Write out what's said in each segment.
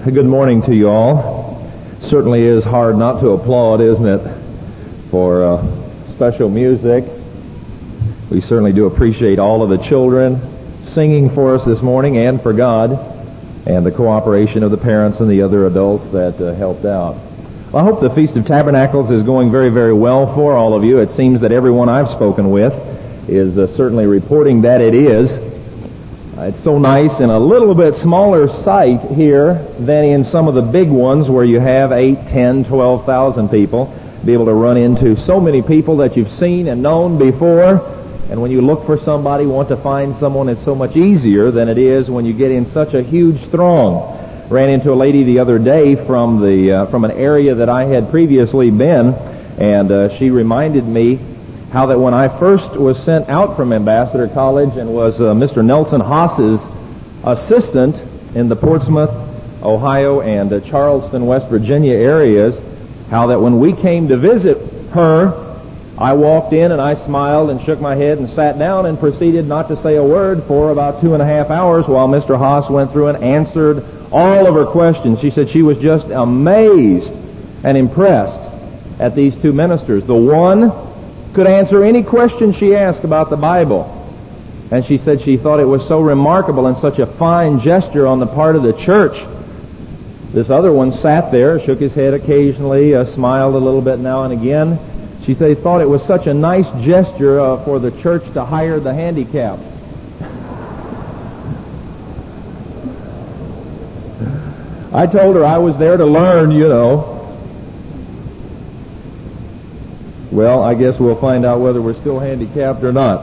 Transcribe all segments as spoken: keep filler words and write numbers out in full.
Good morning to you all. Certainly is hard not to applaud, isn't it, for uh, special music. We certainly do appreciate all of the children singing for us this morning and for God, and the cooperation of the parents and the other adults that uh, helped out. Well, I hope the Feast of Tabernacles is going very, very well for all of you. It seems that everyone I've spoken with is uh, certainly reporting that it is. Uh, it's so nice in a little bit smaller site here than in some of the big ones where you have eight, ten, twelve thousand people. Be able to run into so many people that you've seen and known before. And when you look for somebody, want to find someone, it's so much easier than it is when you get in such a huge throng. Ran into a lady the other day from the uh, from an area that I had previously been, and uh, she reminded me how that when I first was sent out from Ambassador College and was uh, Mister Nelson Haas's assistant in the Portsmouth, Ohio, and uh, Charleston, West Virginia areas, how that when we came to visit her, I walked in and I smiled and shook my head and sat down and proceeded not to say a word for about two and a half hours while Mister Haas went through and answered all of her questions. She said she was just amazed and impressed at these two ministers. The one could answer any question she asked about the Bible. And she said she thought it was so remarkable and such a fine gesture on the part of the church. This other one sat there, shook his head occasionally, uh, smiled a little bit now and again. She said he thought it was such a nice gesture uh, for the church to hire the handicapped. I told her I was there to learn, you know. Well, I guess we'll find out whether we're still handicapped or not.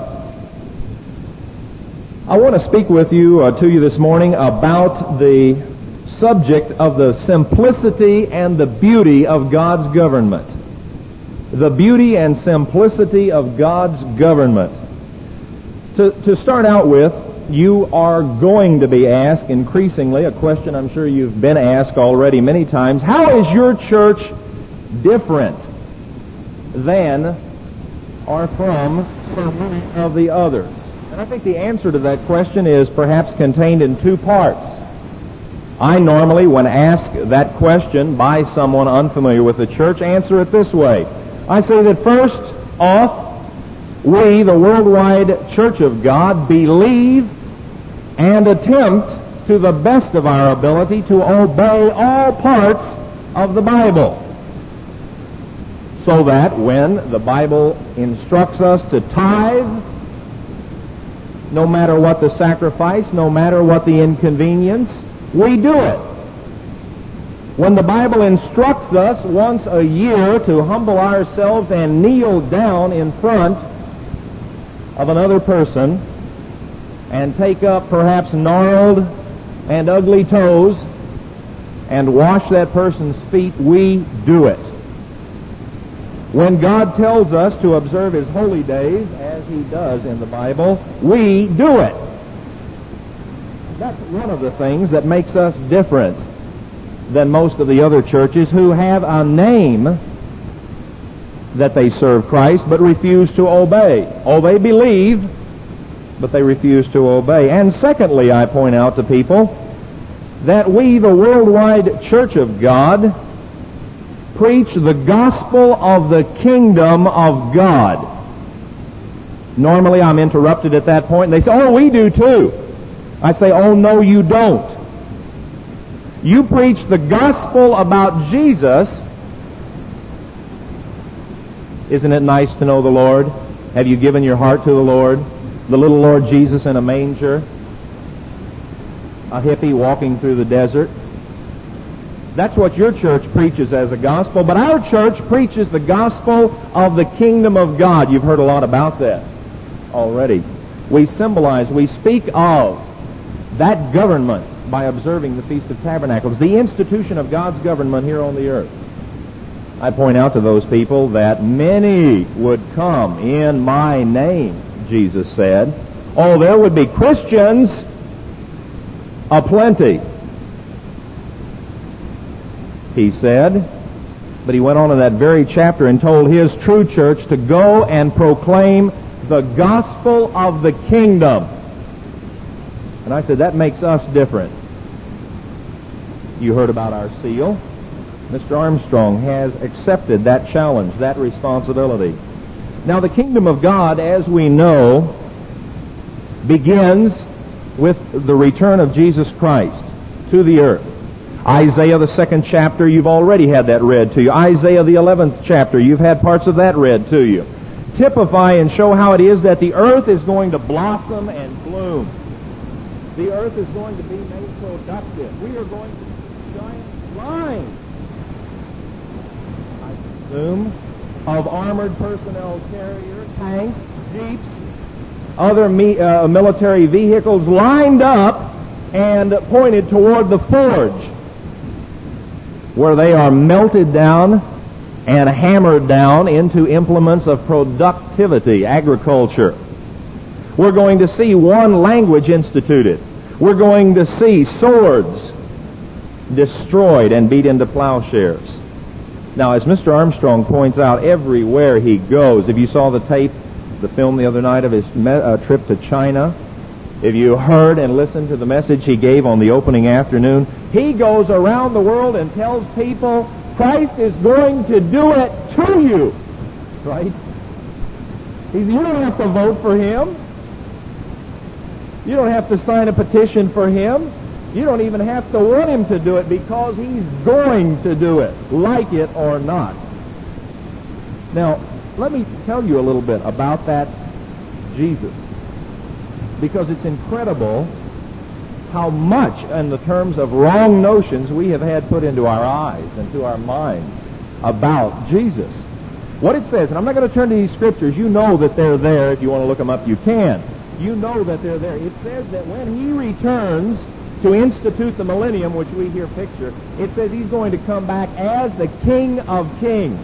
I want to speak with you, uh, to you this morning about the subject of the simplicity and the beauty of God's government. The beauty and simplicity of God's government. To, to start out with, you are going to be asked increasingly, a question I'm sure you've been asked already many times, how is your church different than or from so many of the others? And I think the answer to that question is perhaps contained in two parts. I normally, when asked that question by someone unfamiliar with the church, answer it this way. I say that first off, we, the worldwide Church of God, believe and attempt to the best of our ability to obey all parts of the Bible. So that when the Bible instructs us to tithe, no matter what the sacrifice, no matter what the inconvenience, we do it. When the Bible instructs us once a year to humble ourselves and kneel down in front of another person and take up perhaps gnarled and ugly toes and wash that person's feet, we do it. When God tells us to observe His holy days, as He does in the Bible, we do it. That's one of the things that makes us different than most of the other churches who have a name that they serve Christ but refuse to obey. Oh, they believe, but they refuse to obey. And secondly, I point out to people that we, the worldwide Church of God, preach the gospel of the kingdom of God. Normally I'm interrupted at that point and they say, oh, we do too. I say, oh, no, you don't. You preach the gospel about Jesus. Isn't it nice to know the Lord? Have you given your heart to the Lord? The little Lord Jesus in a manger? A hippie walking through the desert? That's what your church preaches as a gospel, but our church preaches the gospel of the kingdom of God. You've heard a lot about that already. We symbolize, we speak of that government by observing the Feast of Tabernacles, the institution of God's government here on the earth. I point out to those people that many would come in my name, Jesus said. Oh, there would be Christians aplenty, he said. But he went on in that very chapter and told his true church to go and proclaim the gospel of the kingdom. And I said, that makes us different. You heard about our seal. Mister Armstrong has accepted that challenge, that responsibility. Now, the kingdom of God, as we know, begins with the return of Jesus Christ to the earth. Isaiah, the second chapter, you've already had that read to you. Isaiah, the eleventh chapter, you've had parts of that read to you. Typify and show how it is that the earth is going to blossom and bloom. The earth is going to be made productive. We are going to see giant lines, I assume, of armored personnel carriers, tanks, jeeps, other me, uh, military vehicles lined up and pointed toward the forge, where they are melted down and hammered down into implements of productivity, agriculture. We're going to see one language instituted. We're going to see swords destroyed and beat into plowshares. Now, as Mister Armstrong points out, everywhere he goes, if you saw the tape, the film the other night of his me- uh, trip to China, if you heard and listened to the message he gave on the opening afternoon, he goes around the world and tells people Christ is going to do it to you. Right? He's, you don't have to vote for him. You don't have to sign a petition for him. You don't even have to want him to do it, because he's going to do it, like it or not. Now, let me tell you a little bit about that Jesus, because it's incredible how much, in the terms of wrong notions, we have had put into our eyes and to our minds about Jesus. What it says, and I'm not going to turn to these scriptures. You know that they're there. If you want to look them up, you can. You know that they're there. It says that when he returns to institute the millennium, which we here picture, it says he's going to come back as the King of Kings.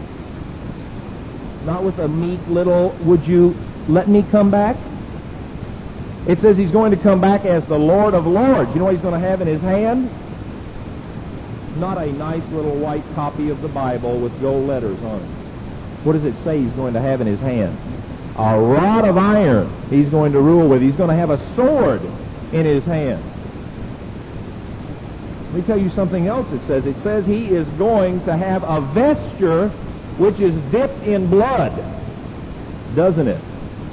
Not with a meek little, would you let me come back? It says he's going to come back as the Lord of Lords. You know what he's going to have in his hand? Not a nice little white copy of the Bible with gold letters on it. What does it say he's going to have in his hand? A rod of iron he's going to rule with. He's going to have a sword in his hand. Let me tell you something else it says. It says he is going to have a vesture which is dipped in blood. Doesn't it?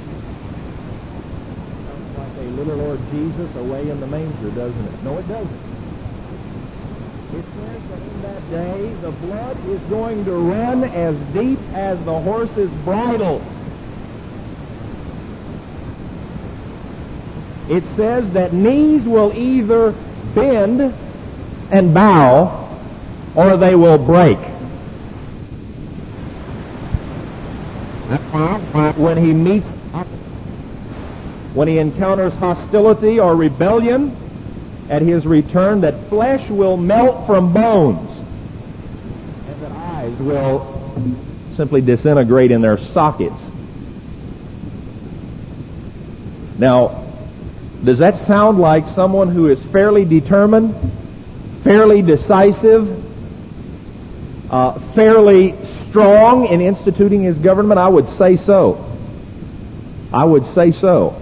Sounds like a little Lord Jesus away in the manger, doesn't it? No, it doesn't. It says that in that day the blood is going to run as deep as the horse's bridles. It says that knees will either bend and bow, or they will break. When he meets, when he encounters hostility or rebellion at his return, that flesh will melt from bones, and that eyes will simply disintegrate in their sockets. Now, does that sound like someone who is fairly determined, fairly decisive, uh, fairly strong in instituting his government? I would say so. I would say so.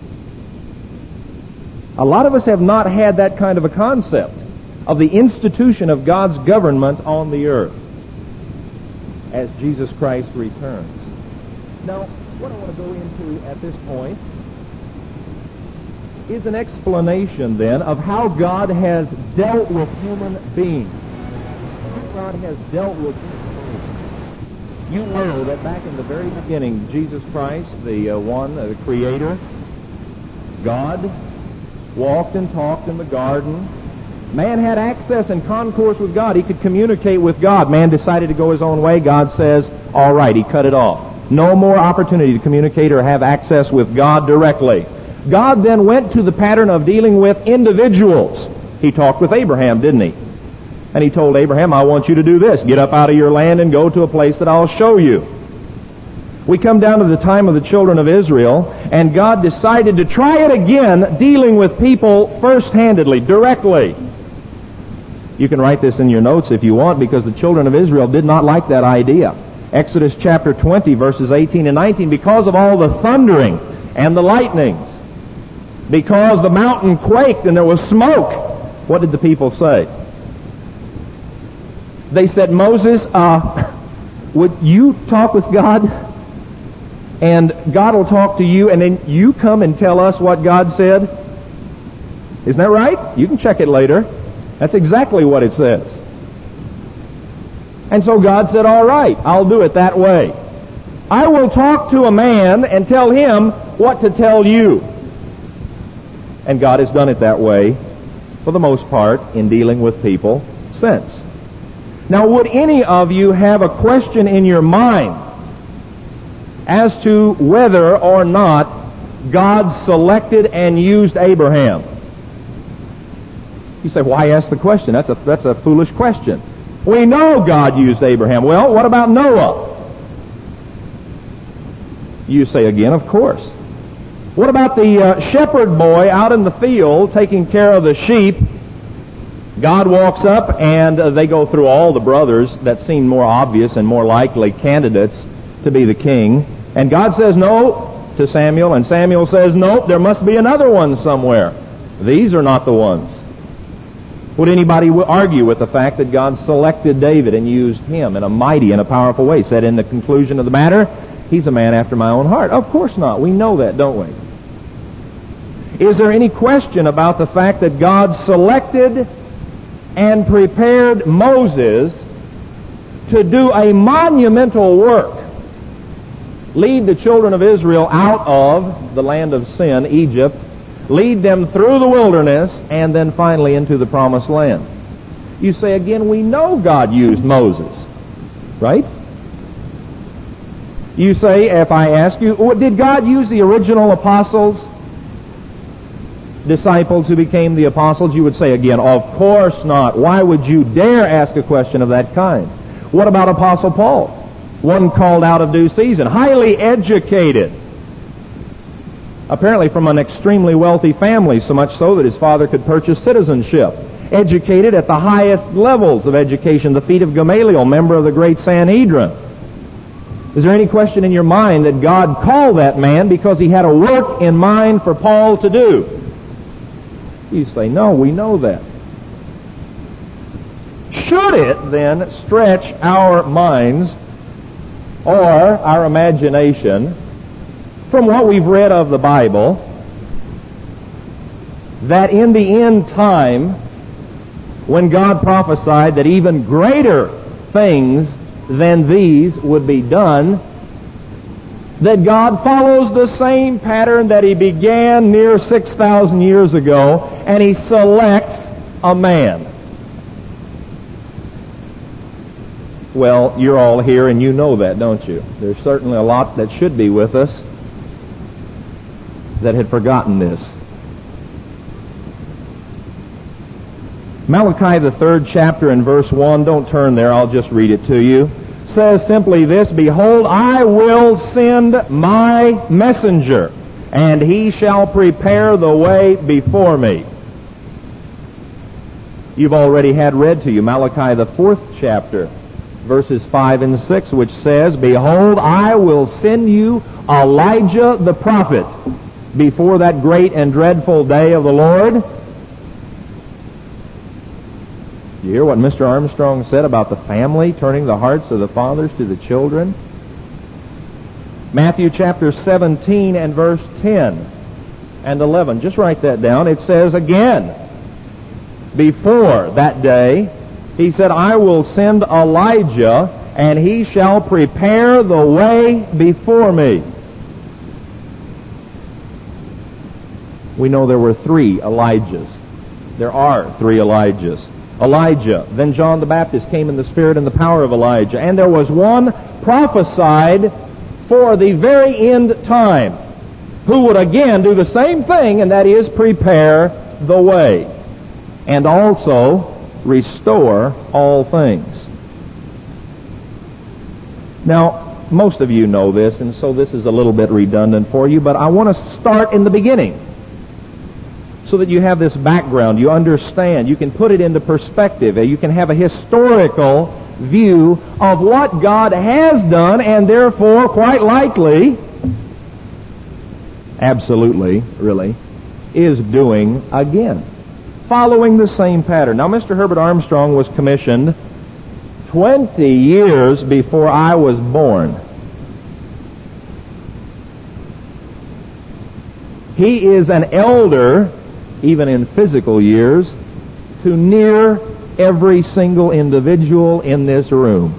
A lot of us have not had that kind of a concept of the institution of God's government on the earth as Jesus Christ returns. Now, what I want to go into at this point is an explanation then of how God has dealt with human beings. How God has dealt with human beings. You know that back in the very beginning, Jesus Christ, the uh, one, uh, the Creator, God, walked and talked in the garden. Man had access and concourse with God. He could communicate with God. Man decided to go his own way. God says, all right, he cut it off. No more opportunity to communicate or have access with God directly. God then went to the pattern of dealing with individuals. He talked with Abraham, didn't he? And he told Abraham, I want you to do this. Get up out of your land and go to a place that I'll show you. We come down to the time of the children of Israel, and God decided to try it again, dealing with people first-handedly, directly. You can write this in your notes if you want, because the children of Israel did not like that idea. Exodus chapter twenty, verses eighteen and nineteen, because of all the thundering and the lightnings, because the mountain quaked and there was smoke, what did the people say? They said, Moses, uh, would you talk with God? And God will talk to you, and then you come and tell us what God said? Isn't that right? You can check it later. That's exactly what it says. And so God said, all right, I'll do it that way. I will talk to a man and tell him what to tell you. And God has done it that way, for the most part, in dealing with people since. Now, would any of you have a question in your mind as to whether or not God selected and used Abraham? You say, why ask the question? That's a, that's a foolish question. We know God used Abraham. Well, what about Noah? You say again, of course. What about the uh, shepherd boy out in the field taking care of the sheep? God walks up and uh, they go through all the brothers that seem more obvious and more likely candidates to be the king. And God says no to Samuel, and Samuel says, nope, there must be another one somewhere. These are not the ones. Would anybody argue with the fact that God selected David and used him in a mighty and a powerful way? Said in the conclusion of the matter, he's a man after my own heart. Of course not. We know that, don't we? Is there any question about the fact that God selected and prepared Moses to do a monumental work? Lead the children of Israel out of the land of sin, Egypt, lead them through the wilderness, and then finally into the promised land. You say again, we know God used Moses, right? You say, if I ask you, did God use the original apostles, disciples who became the apostles? You would say again, of course not. Why would you dare ask a question of that kind? What about Apostle Paul? One called out of due season, highly educated, apparently from an extremely wealthy family, so much so that his father could purchase citizenship. Educated at the highest levels of education, the feet of Gamaliel, member of the great Sanhedrin. Is there any question in your mind that God called that man because he had a work in mind for Paul to do? You say, no, we know that. Should it then stretch our minds or our imagination from what we've read of the Bible that in the end time, when God prophesied that even greater things than these would be done, that God follows the same pattern that he began near six thousand years ago, and he selects a man? Well, you're all here and you know that, don't you? There's certainly a lot that should be with us that had forgotten this. Malachi, the third chapter and verse one, don't turn there, I'll just read it to you, says simply this, behold, I will send my messenger, and he shall prepare the way before me. You've already had read to you Malachi, the fourth chapter, verses five and six, which says, behold, I will send you Elijah the prophet before that great and dreadful day of the Lord. You hear what Mister Armstrong said about the family turning the hearts of the fathers to the children? Matthew chapter seventeen and verse ten and eleven. Just write that down. It says again, before that day, he said, I will send Elijah, and he shall prepare the way before me. We know there were three Elijahs. There are three Elijahs. Elijah, then John the Baptist came in the spirit and the power of Elijah. And there was one prophesied for the very end time, who would again do the same thing, and that is prepare the way, and also restore all things. Now, most of you know this, and so this is a little bit redundant for you, but I want to start in the beginning so that you have this background, you understand, you can put it into perspective, you can have a historical view of what God has done, and therefore, quite likely, absolutely, really, is doing again, following the same pattern. Now, Mister Herbert Armstrong was commissioned twenty years before I was born. He is an elder, even in physical years, to near every single individual in this room.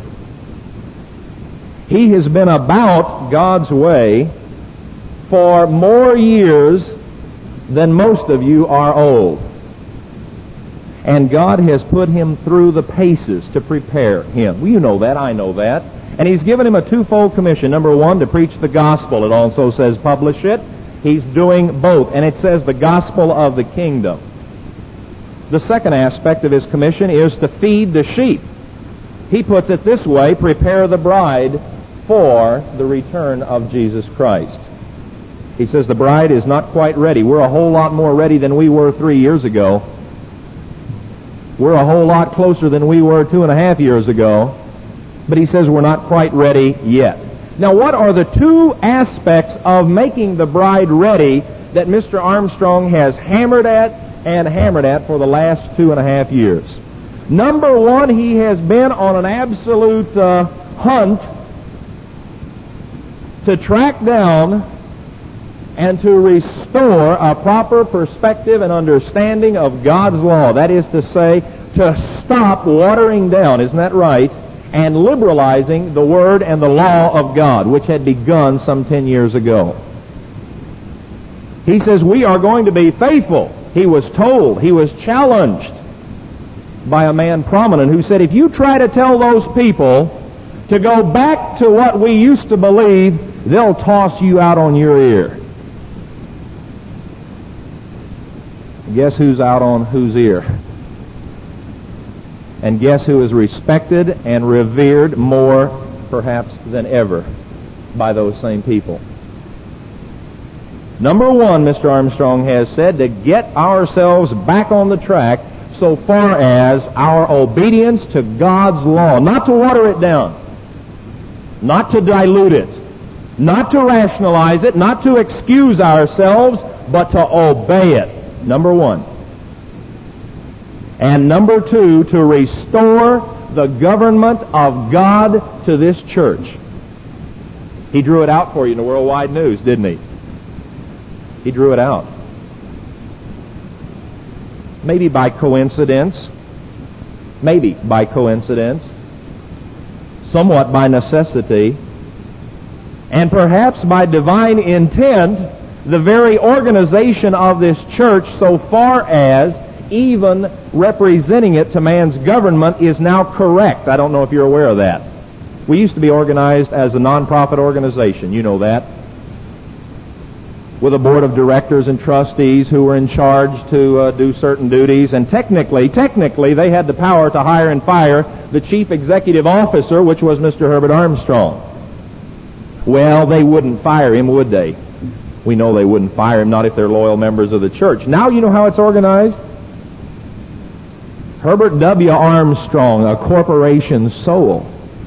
He has been about God's way for more years than most of you are old. And God has put him through the paces to prepare him. Well, you know that, I know that. And he's given him a twofold commission. Number one, to preach the gospel. It also says publish it. He's doing both. And it says the gospel of the kingdom. The second aspect of his commission is to feed the sheep. He puts it this way, prepare the bride for the return of Jesus Christ. He says the bride is not quite ready. We're a whole lot more ready than we were three years ago. We're a whole lot closer than we were two and a half years ago. But he says we're not quite ready yet. Now, what are the two aspects of making the bride ready that Mister Armstrong has hammered at and hammered at for the last two and a half years? Number one, he has been on an absolute uh, hunt to track down and to restore a proper perspective and understanding of God's law. That is to say, to stop watering down, isn't that right, and liberalizing the Word and the law of God, which had begun some ten years ago. He says, we are going to be faithful. He was told, he was challenged by a man prominent who said, if you try to tell those people to go back to what we used to believe, they'll toss you out on your ear. Guess who's out on whose ear? And guess who is respected and revered more, perhaps, than ever by those same people? Number one, Mister Armstrong has said, to get ourselves back on the track so far as our obedience to God's law, not to water it down, not to dilute it, not to rationalize it, not to excuse ourselves, but to obey it. Number one. And number two, to restore the government of God to this church. He drew it out for you in the worldwide news, didn't he? He drew it out. Maybe by coincidence, maybe by coincidence, somewhat by necessity, and perhaps by divine intent, the very organization of this church, so far as even representing it to man's government, is now correct. I don't know if you're aware of that. We used to be organized as a non-profit organization, you know that, with a board of directors and trustees who were in charge to uh, do certain duties, and technically, technically, they had the power to hire and fire the chief executive officer, which was Mister Herbert Armstrong. Well, they wouldn't fire him, would they? We know they wouldn't fire him, not if they're loyal members of the church. Now you know how it's organized? Herbert W. Armstrong, a corporation soul.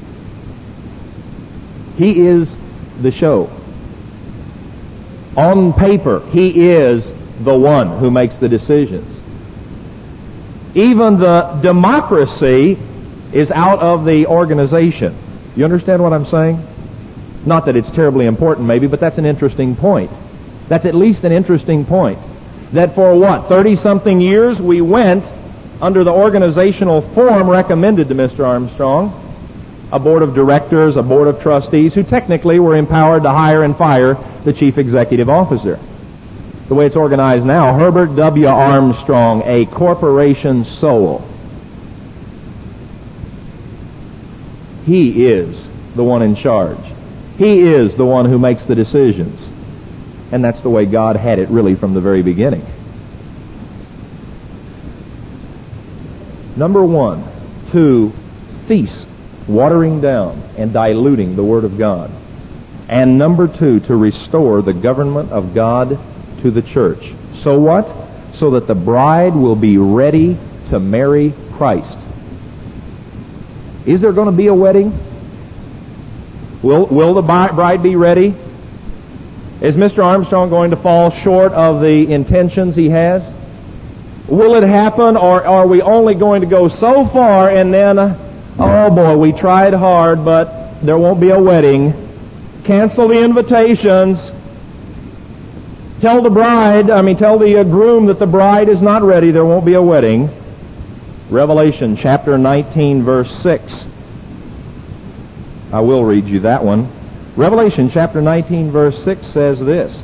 He is the show. On paper, he is the one who makes the decisions. Even the democracy is out of the organization. You understand what I'm saying? Not that it's terribly important, maybe, but that's an interesting point. That's at least an interesting point. That for what, thirty-something years we went under the organizational form recommended to Mister Armstrong, a board of directors, a board of trustees, who technically were empowered to hire and fire the chief executive officer. The way it's organized now, Herbert W. Armstrong, a corporation soul. He is the one in charge. He is the one who makes the decisions. And that's the way God had it really from the very beginning. Number one, to cease watering down and diluting the Word of God. And number two, to restore the government of God to the church. So what? So that the bride will be ready to marry Christ. Is there going to be a wedding? Will, will the bride be ready? Is Mister Armstrong going to fall short of the intentions he has? Will it happen, or are we only going to go so far and then Oh boy, we tried hard, but there won't be a wedding. Cancel the invitations. Tell the bride, I mean, tell the uh, groom that the bride is not ready. There won't be a wedding. Revelation chapter nineteen, verse six. I will read you that one. Revelation chapter nineteen, verse six says this.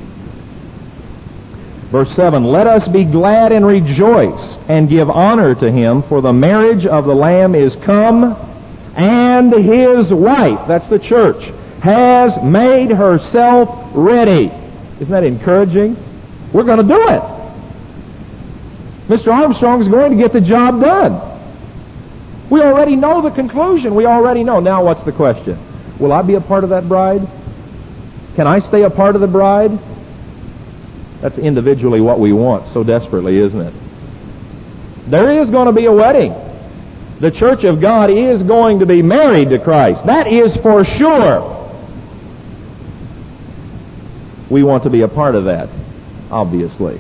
Verse seven, let us be glad and rejoice and give honor to him, for the marriage of the Lamb is come, and his wife, that's the church, has made herself ready. Isn't that encouraging? We're going to do it. Mister Armstrong is going to get the job done. We already know the conclusion. We already know. Now what's the question? Will I be a part of that bride? Can I stay a part of the bride? That's individually what we want so desperately, isn't it? There is going to be a wedding. The church of God is going to be married to Christ. That is for sure. We want to be a part of that, obviously.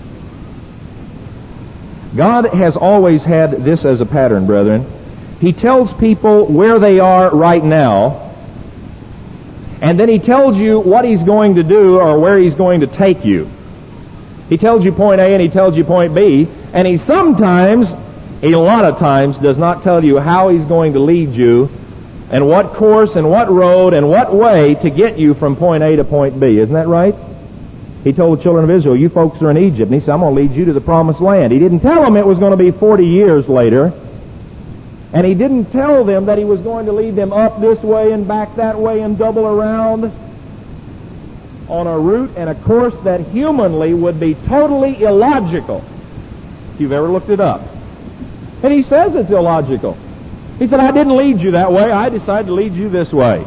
God has always had this as a pattern, brethren. He tells people where they are right now, and then he tells you what he's going to do or where he's going to take you. He tells you point A and he tells you point B, and he sometimes, a lot of times, does not tell you how he's going to lead you and what course and what road and what way to get you from point A to point B. Isn't that right? He told the children of Israel, you folks are in Egypt, and he said, I'm going to lead you to the promised land. He didn't tell them it was going to be forty years later, and he didn't tell them that he was going to lead them up this way and back that way and double around on a route and a course that humanly would be totally illogical, if you've ever looked it up. And he says it's illogical. He said, I didn't lead you that way. I decided to lead you this way.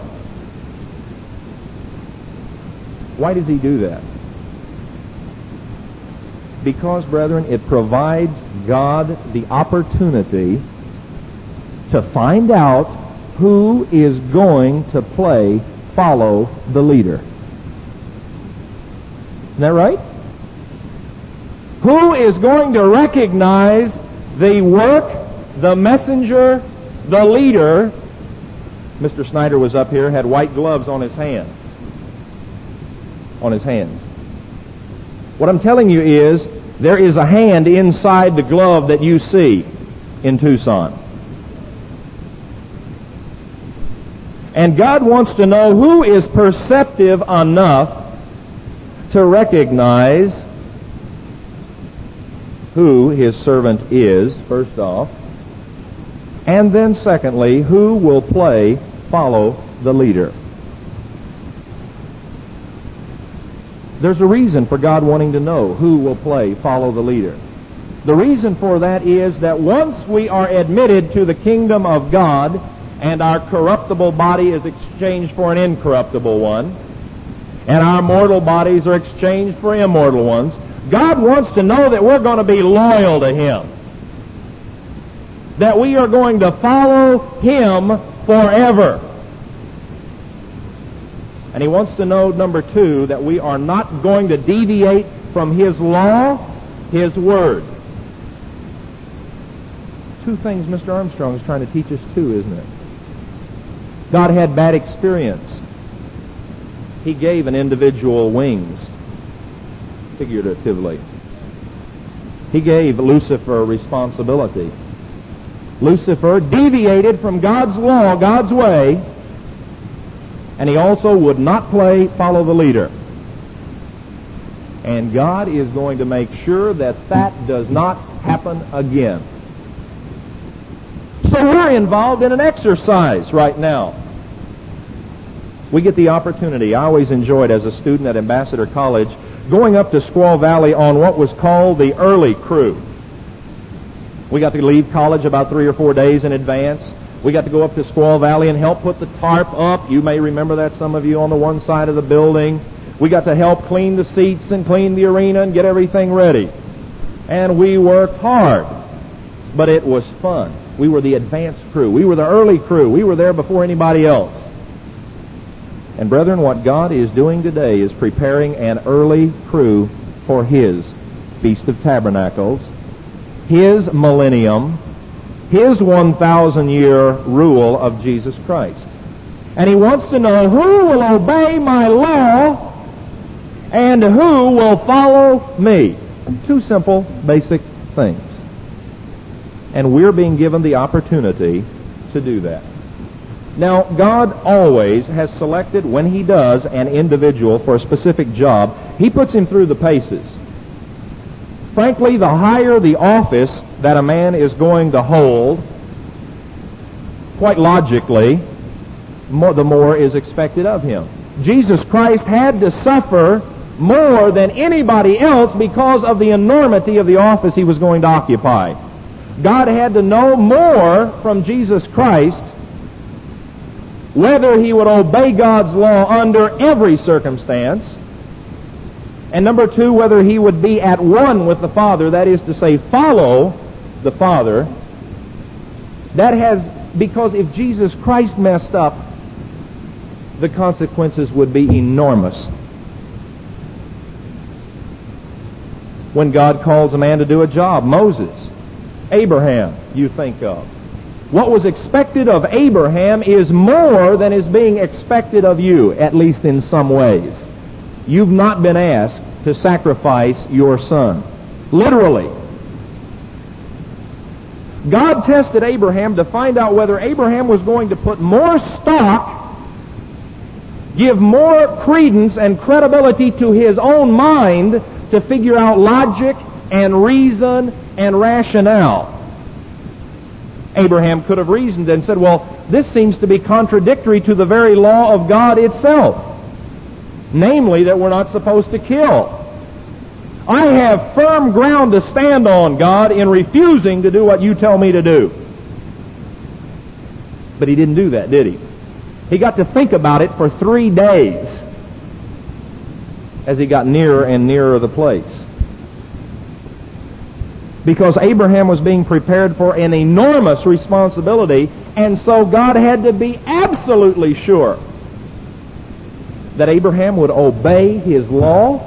Why does he do that? Because, brethren, it provides God the opportunity to find out who is going to play follow the leader. Isn't that right? Who is going to recognize the work, the messenger, the leader? Mister Snyder was up here, had white gloves on his hand. On his hands. What I'm telling you is, there is a hand inside the glove that you see in Tucson. And God wants to know who is perceptive enough to recognize who his servant is, first off, and then secondly, who will play follow the leader. There's a reason for God wanting to know who will play follow the leader. The reason for that is that once we are admitted to the kingdom of God and our corruptible body is exchanged for an incorruptible one, and our mortal bodies are exchanged for immortal ones, God wants to know that we're going to be loyal to him. That we are going to follow him forever. And he wants to know, number two, that we are not going to deviate from his law, his word. Two things Mister Armstrong is trying to teach us too, isn't it? God had bad experience. He gave an individual wings, figuratively. He gave Lucifer responsibility. Lucifer deviated from God's law, God's way, and he also would not play follow the leader. And God is going to make sure that that does not happen again. So we're involved in an exercise right now. We get the opportunity. I always enjoyed, as a student at Ambassador College, going up to Squaw Valley on what was called the early crew. We got to leave college about three or four days in advance. We got to go up to Squaw Valley and help put the tarp up. You may remember that, some of you, on the one side of the building. We got to help clean the seats and clean the arena and get everything ready. And we worked hard, but it was fun. We were the advanced crew. We were the early crew. We were there before anybody else. And brethren, what God is doing today is preparing an early crew for his Feast of Tabernacles, his millennium, his one thousand year rule of Jesus Christ. And he wants to know who will obey my law and who will follow me. Two simple, basic things. And we're being given the opportunity to do that. Now, God always has selected, when he does, an individual for a specific job, he puts him through the paces. Frankly, the higher the office that a man is going to hold, quite logically, more, the more is expected of him. Jesus Christ had to suffer more than anybody else because of the enormity of the office he was going to occupy. God had to know more from Jesus Christ whether he would obey God's law under every circumstance, and number two, whether he would be at one with the Father, that is to say, follow the Father. That has, because if Jesus Christ messed up, the consequences would be enormous. When God calls a man to do a job, Moses, Abraham, you think of. What was expected of Abraham is more than is being expected of you, at least in some ways. You've not been asked to sacrifice your son. Literally. God tested Abraham to find out whether Abraham was going to put more stock, give more credence and credibility to his own mind to figure out logic and reason and rationale. Abraham could have reasoned and said, well, this seems to be contradictory to the very law of God itself. Namely, that we're not supposed to kill. I have firm ground to stand on, God, in refusing to do what you tell me to do. But he didn't do that, did he? He got to think about it for three days as he got nearer and nearer the place. Because Abraham was being prepared for an enormous responsibility, and so God had to be absolutely sure that Abraham would obey his law,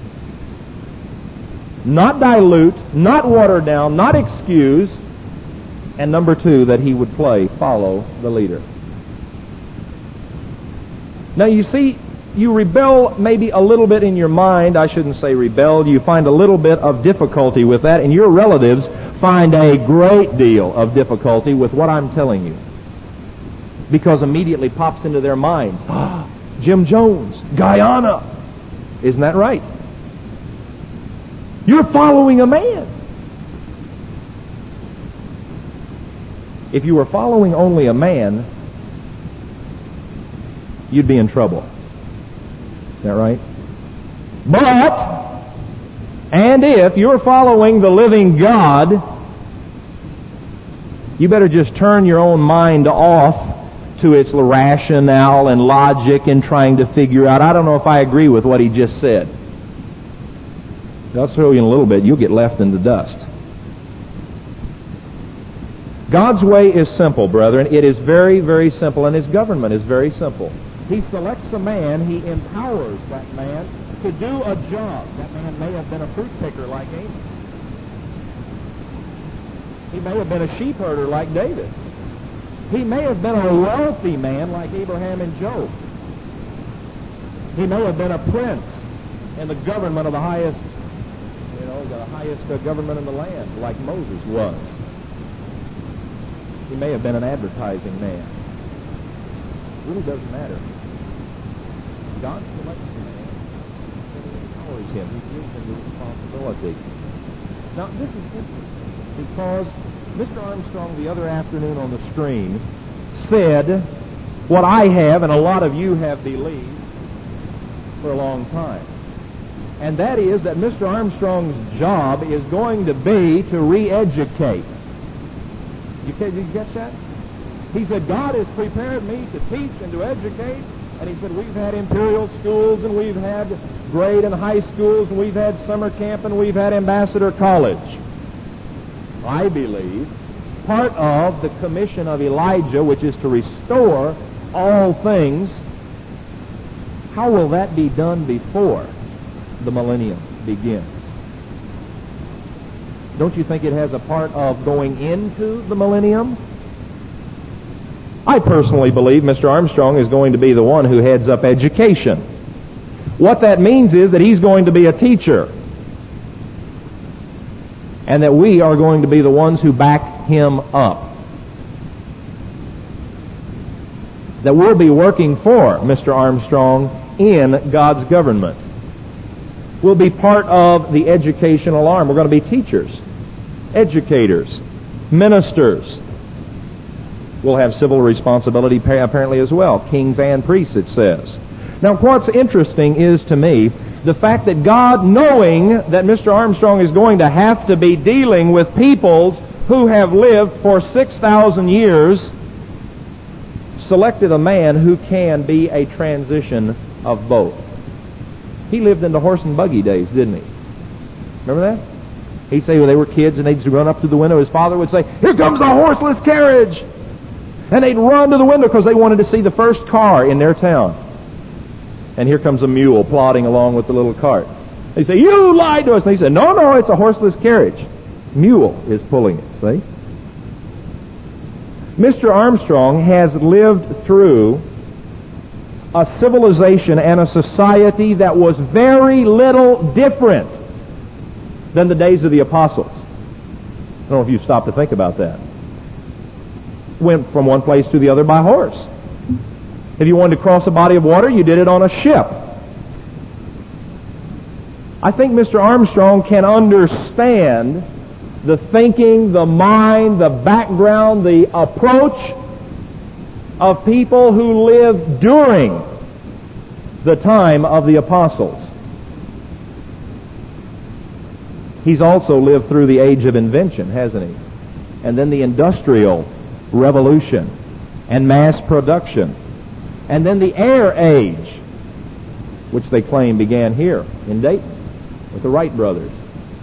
not dilute, not water down, not excuse, and number two, that he would play, follow the leader. Now you see, you rebel maybe a little bit in your mind. I shouldn't say rebelled. You find a little bit of difficulty with that, and your relatives find a great deal of difficulty with what I'm telling you. Because immediately pops into their minds, ah, Jim Jones, Guyana. Isn't that right? You're following a man. If you were following only a man, you'd be in trouble. Is that right? But, and if you're following the living God, you better just turn your own mind off to its rationale and logic and trying to figure out, I don't know if I agree with what he just said. I'll throw you in a little bit. You'll get left in the dust. God's way is simple, brethren. It is very, very simple, and his government is very simple. He selects a man, he empowers that man to do a job. That man may have been a fruit picker like Amos. He may have been a sheep herder like David. He may have been a wealthy man like Abraham and Job. He may have been a prince in the government of the highest, you know, the highest uh, government in the land like Moses was. He may have been an advertising man. It really doesn't matter. God selects the man and he empowers him. He gives him the responsibility. Now, this is interesting because Mister Armstrong the other afternoon on the screen said what I have and a lot of you have believed for a long time. And that is that Mister Armstrong's job is going to be to re-educate. You, did you get that? He said, God has prepared me to teach and to educate. And he said, we've had imperial schools, and we've had grade and high schools, and we've had summer camp, and we've had Ambassador College. I believe part of the commission of Elijah, which is to restore all things, how will that be done before the millennium begins? Don't you think it has a part of going into the millennium? I personally believe Mister Armstrong is going to be the one who heads up education. What that means is that he's going to be a teacher, and that we are going to be the ones who back him up. That we'll be working for Mister Armstrong in God's government. We'll be part of the educational arm. We're going to be teachers, educators, ministers. We'll have civil responsibility apparently as well, kings and priests, it says. Now, what's interesting is to me the fact that God, knowing that Mister Armstrong is going to have to be dealing with peoples who have lived for six thousand years, selected a man who can be a transition of both. He lived in the horse and buggy days, didn't he? Remember that? He'd say when they were kids and they'd run up to the window, his father would say, "Here comes the horseless carriage!" And they'd run to the window because they wanted to see the first car in their town. And here comes a mule plodding along with the little cart. They say, "You lied to us." And he said, "No, no, it's a horseless carriage. Mule is pulling it," see? Mister Armstrong has lived through a civilization and a society that was very little different than the days of the apostles. I don't know if you've stopped to think about that. Went from one place to the other by horse. If you wanted to cross a body of water, you did it on a ship. I think Mister Armstrong can understand the thinking, the mind, the background, the approach of people who lived during the time of the apostles. He's also lived through the age of invention, hasn't he? And then the industrial revolution and mass production. And then the air age, which they claim began here in Dayton with the Wright brothers.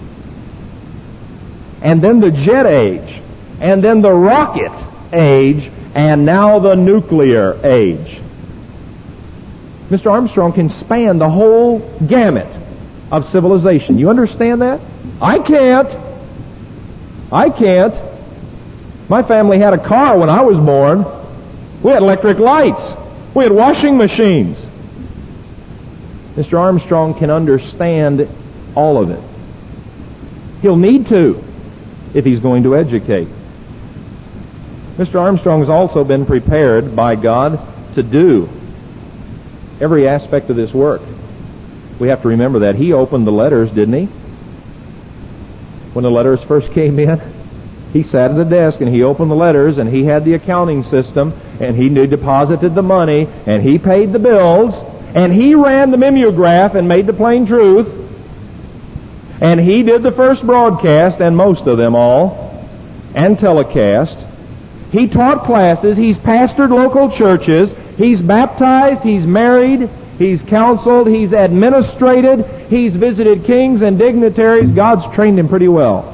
And then the jet age. And then the rocket age. And now the nuclear age. Mister Armstrong can span the whole gamut of civilization. You understand that? I can't. I can't. My family had a car when I was born. We had electric lights. We had washing machines. Mister Armstrong can understand all of it. He'll need to if he's going to educate. Mister Armstrong has also been prepared by God to do every aspect of this work. We have to remember that. He opened the letters, didn't he? When the letters first came in, he sat at the desk and he opened the letters and he had the accounting system and he deposited the money and he paid the bills and he ran the mimeograph and made the plain truth and he did the first broadcast and most of them all and telecast. He taught classes, he's pastored local churches, he's baptized, he's married, he's counseled, he's administrated, he's visited kings and dignitaries. God's trained him pretty well.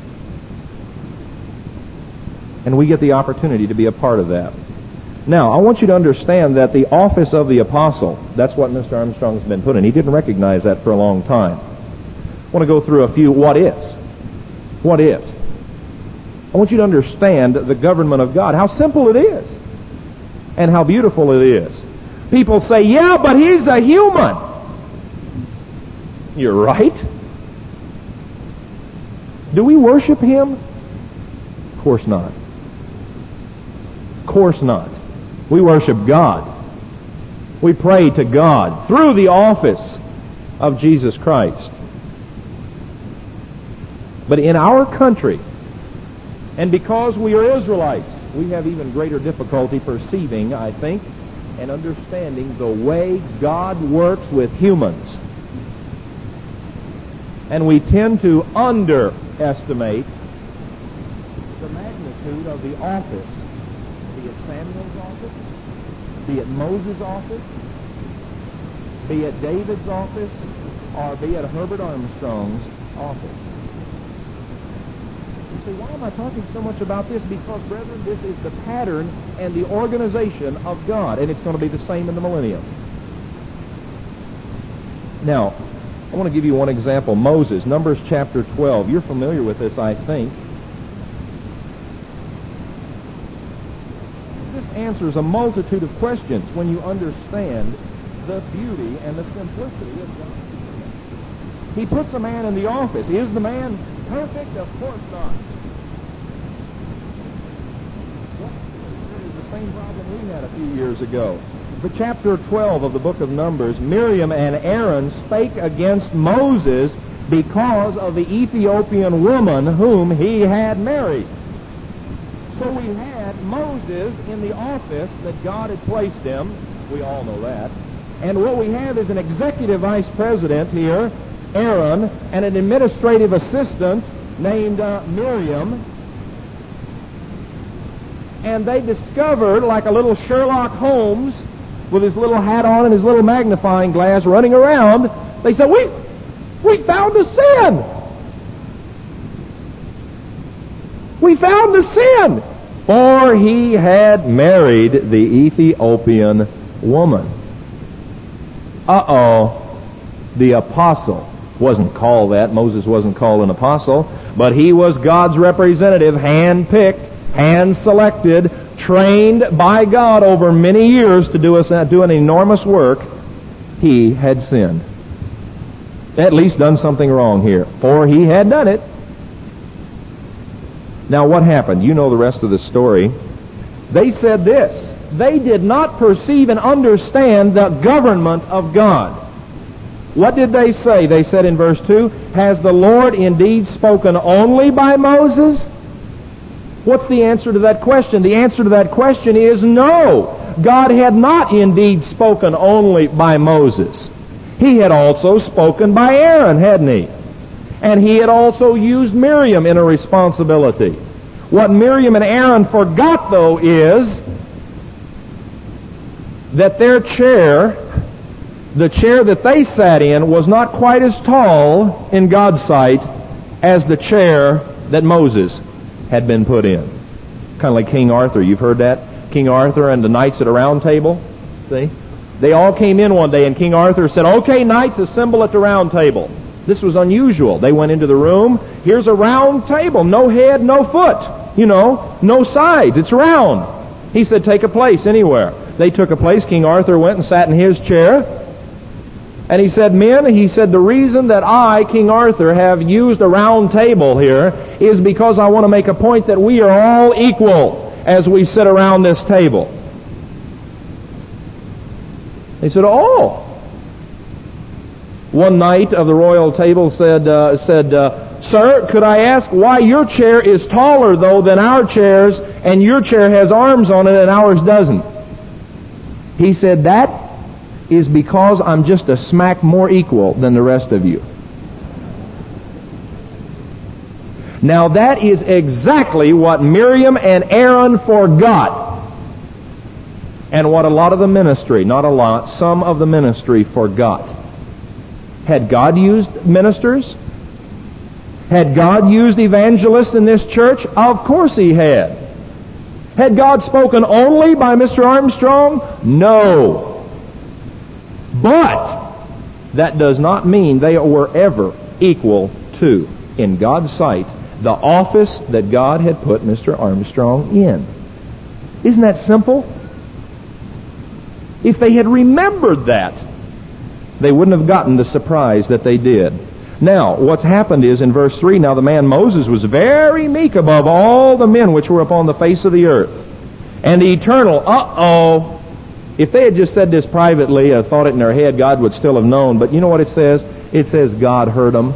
And we get the opportunity to be a part of that. Now, I want you to understand that the office of the apostle, that's what Mister Armstrong's been put in. He didn't recognize that for a long time. I want to go through a few what-ifs. What-ifs. I want you to understand the government of God, how simple it is, and how beautiful it is. People say, "Yeah, but he's a human." You're right. Do we worship him? Of course not. Of course not. We worship God. We pray to God through the office of Jesus Christ. But in our country, and because we are Israelites, we have even greater difficulty perceiving, I think, and understanding the way God works with humans. And we tend to underestimate the magnitude of the office, be it Samuel's office, be it Moses' office, be it David's office, or be it Herbert Armstrong's office. You say, why am I talking so much about this? Because, brethren, this is the pattern and the organization of God, and it's going to be the same in the millennium. Now, I want to give you one example. Moses, Numbers chapter twelve. You're familiar with this, I think. This answers a multitude of questions when you understand the beauty and the simplicity of God. He puts a man in the office. Is the man perfect? Of course not. It's the same problem we had a few years ago. The chapter twelve of the book of Numbers, Miriam and Aaron spake against Moses because of the Ethiopian woman whom he had married. So we had Moses in the office that God had placed him. We all know that. And what we have is an executive vice president here, Aaron, and an administrative assistant named uh, Miriam. And they discovered, like a little Sherlock Holmes with his little hat on and his little magnifying glass running around, they said, we, we found a sin. We found the sin. For he had married the Ethiopian woman. Uh-oh. The apostle wasn't called that. Moses wasn't called an apostle. But he was God's representative, hand-picked, hand-selected, trained by God over many years to do, us, do an enormous work. He had sinned. At least done something wrong here. For he had done it. Now what happened? You know the rest of the story. They said this. They did not perceive and understand the government of God. What did they say? They said in verse two, has the Lord indeed spoken only by Moses? What's the answer to that question? The answer to that question is no. God had not indeed spoken only by Moses. He had also spoken by Aaron, hadn't he? And he had also used Miriam in a responsibility. What Miriam and Aaron forgot, though, is that their chair, the chair that they sat in, was not quite as tall in God's sight as the chair that Moses had been put in. Kind of like King Arthur. You've heard that? King Arthur and the knights at a round table. See? They all came in one day, and King Arthur said, okay, knights, assemble at the round table. This was unusual. They went into the room. Here's a round table. No head, no foot. You know, no sides. It's round. He said, take a place anywhere. They took a place. King Arthur went and sat in his chair. And he said, men, he said, the reason that I, King Arthur, have used a round table here is because I want to make a point that we are all equal as we sit around this table. They said, oh. One knight of the royal table said, uh, said, uh, sir, could I ask why your chair is taller, though, than our chairs, and your chair has arms on it and ours doesn't? He said, that is because I'm just a smack more equal than the rest of you. Now that is exactly what Miriam and Aaron forgot. And what a lot of the ministry, not a lot, some of the ministry forgot. Had God used ministers? Had God used evangelists in this church? Of course He had. Had God spoken only by Mister Armstrong? No. But that does not mean they were ever equal to, in God's sight, the office that God had put Mister Armstrong in. Isn't that simple? If they had remembered that, they wouldn't have gotten the surprise that they did. Now, what's happened is in verse three, now the man Moses was very meek above all the men which were upon the face of the earth. And the eternal, uh-oh, if they had just said this privately, uh, thought it in their head, God would still have known. But you know what it says? It says God heard them.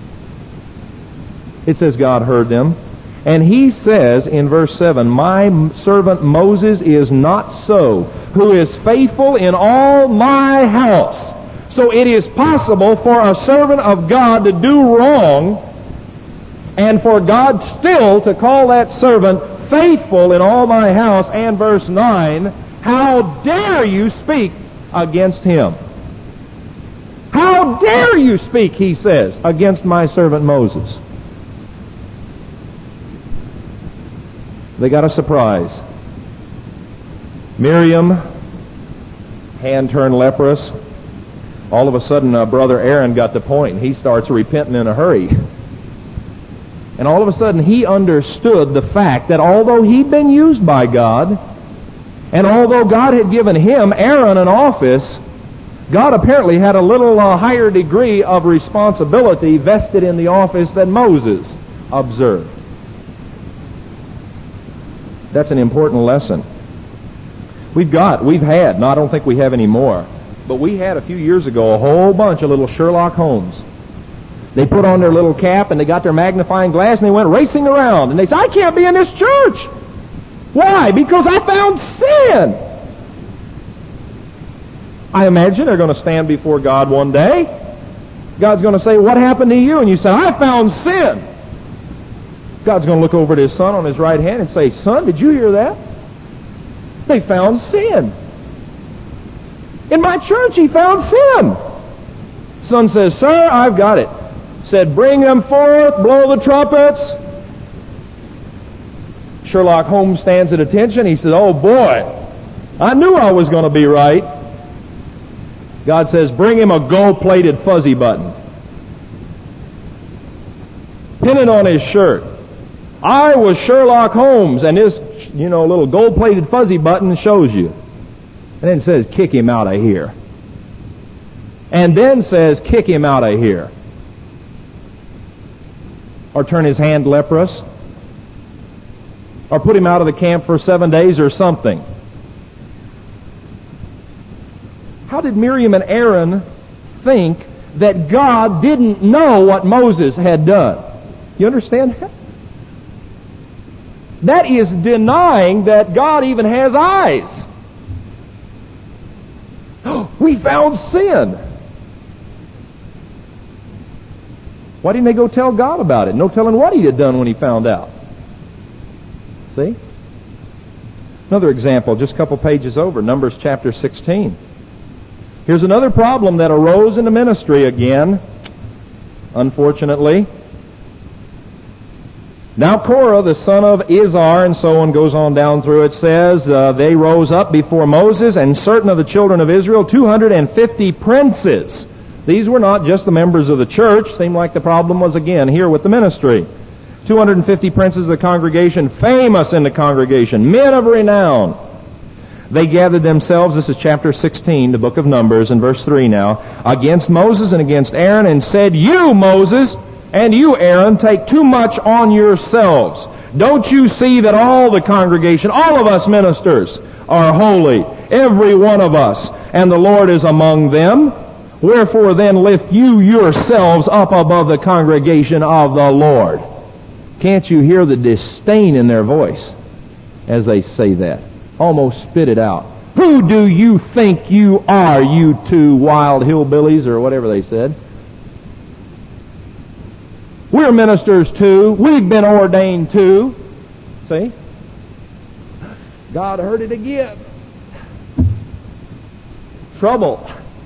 It says God heard them. And he says in verse seven, my servant Moses is not so, who is faithful in all my house. So it is possible for a servant of God to do wrong, and for God still to call that servant faithful in all my house. And verse nine, how dare you speak against him? How dare you speak, he says, against my servant Moses? They got a surprise. Miriam, hand turned leprous. all of a sudden uh, Brother Aaron got the point, and he starts repenting in a hurry. And all of a sudden he understood the fact that although he'd been used by God, and although God had given him, Aaron, an office, God apparently had a little uh, higher degree of responsibility vested in the office than Moses observed. That's an important lesson. We've got, we've had, no, I don't think we have any more, but we had a few years ago a whole bunch of little Sherlock Holmes. They put on their little cap and they got their magnifying glass and they went racing around. And they said, I can't be in this church. Why? Because I found sin. I imagine they're going to stand before God one day. God's going to say, what happened to you? And you say, I found sin. God's going to look over at his son on his right hand and say, son, did you hear that? They found sin. In my church, he found sin. Son says, sir, I've got it. Said, bring them forth, blow the trumpets. Sherlock Holmes stands at attention. He says, oh boy, I knew I was going to be right. God says, bring him a gold-plated fuzzy button. Pin it on his shirt. I was Sherlock Holmes, and this, you know, little gold-plated fuzzy button shows you. And then it says, kick him out of here. And then says, kick him out of here. Or turn his hand leprous. Or put him out of the camp for seven days or something. How did Miriam and Aaron think that God didn't know what Moses had done? You understand that? That is denying that God even has eyes. We found sin. Why didn't they go tell God about it? No telling what he had done when he found out. See? Another example, just a couple pages over, Numbers chapter sixteen. Here's another problem that arose in the ministry again, unfortunately. Now Korah, the son of Izhar, and so on, goes on down through, it says, uh, they rose up before Moses, and certain of the children of Israel, two hundred fifty princes. These were not just the members of the church. Seemed like the problem was again here with the ministry. two hundred fifty princes of the congregation, famous in the congregation, men of renown. They gathered themselves, this is chapter sixteen, the book of Numbers, in verse three now, against Moses and against Aaron, and said, you, Moses, and you, Aaron, take too much on yourselves. Don't you see that all the congregation, all of us ministers, are holy, every one of us, and the Lord is among them? Wherefore then lift you yourselves up above the congregation of the Lord. Can't you hear the disdain in their voice as they say that? Almost spit it out. Who do you think you are, you two wild hillbillies, or whatever they said? We're ministers too. We've been ordained too. See? God heard it again. Trouble.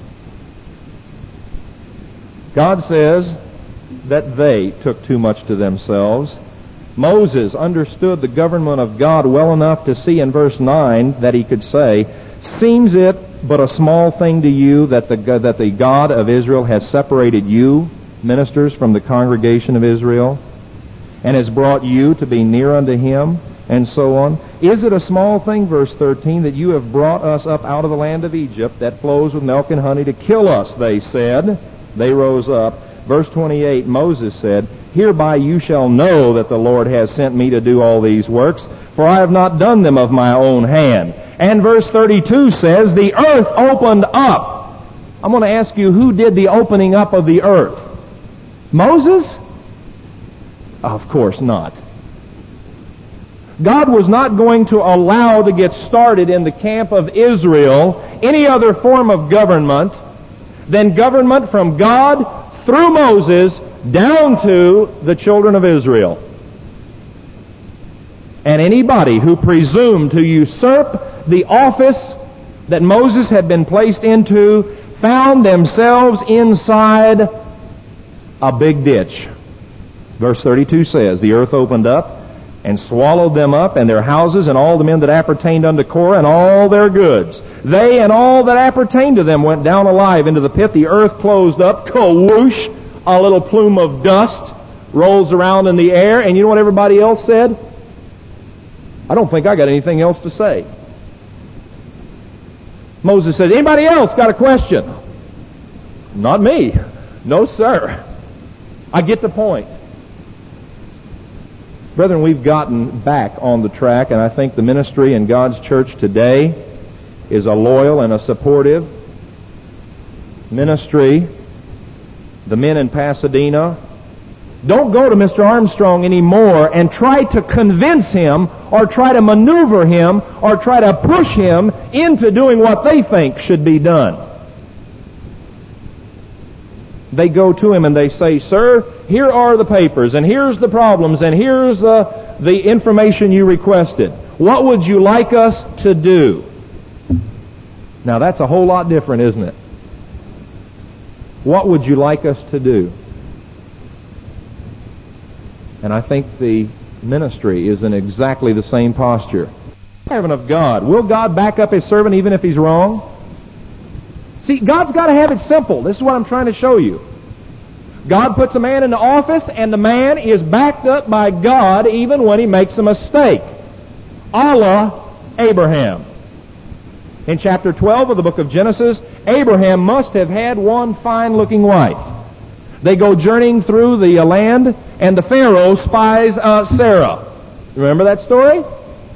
God says that they took too much to themselves. Moses understood the government of God well enough to see in verse nine that he could say, seems it but a small thing to you that the, that the God of Israel has separated you, ministers, from the congregation of Israel, and has brought you to be near unto him, and so on? Is it a small thing, verse thirteen, that you have brought us up out of the land of Egypt that flows with milk and honey to kill us, they said. They rose up. Verse twenty-eight, Moses said, hereby you shall know that the Lord has sent me to do all these works, for I have not done them of my own hand. And verse thirty-two says, the earth opened up. I'm going to ask you, who did the opening up of the earth? Moses? Of course not. God was not going to allow to get started in the camp of Israel any other form of government than government from God through Moses down to the children of Israel. And anybody who presumed to usurp the office that Moses had been placed into found themselves inside a big ditch. Verse thirty-two says, the earth opened up and swallowed them up and their houses and all the men that appertained unto Korah and all their goods. They and all that appertained to them went down alive into the pit. The earth closed up. Ka-whoosh! A little plume of dust rolls around in the air. And you know what everybody else said? I don't think I got anything else to say. Moses says, anybody else got a question? Not me. No, sir. I get the point. Brethren, we've gotten back on the track, and I think the ministry in God's church today is a loyal and a supportive ministry. The men in Pasadena, don't go to Mister Armstrong anymore and try to convince him or try to maneuver him or try to push him into doing what they think should be done. They go to him and they say, sir, here are the papers, and here's the problems, and here's uh, the information you requested. What would you like us to do? Now that's a whole lot different, isn't it? What would you like us to do? And I think the ministry is in exactly the same posture. Servant of God. Will God back up His servant even if he's wrong? See, God's got to have it simple. This is what I'm trying to show you. God puts a man into office, and the man is backed up by God even when he makes a mistake. A la Abraham. In chapter twelve of the book of Genesis, Abraham must have had one fine-looking wife. They go journeying through the uh, land, and the Pharaoh spies uh, Sarah. Remember that story?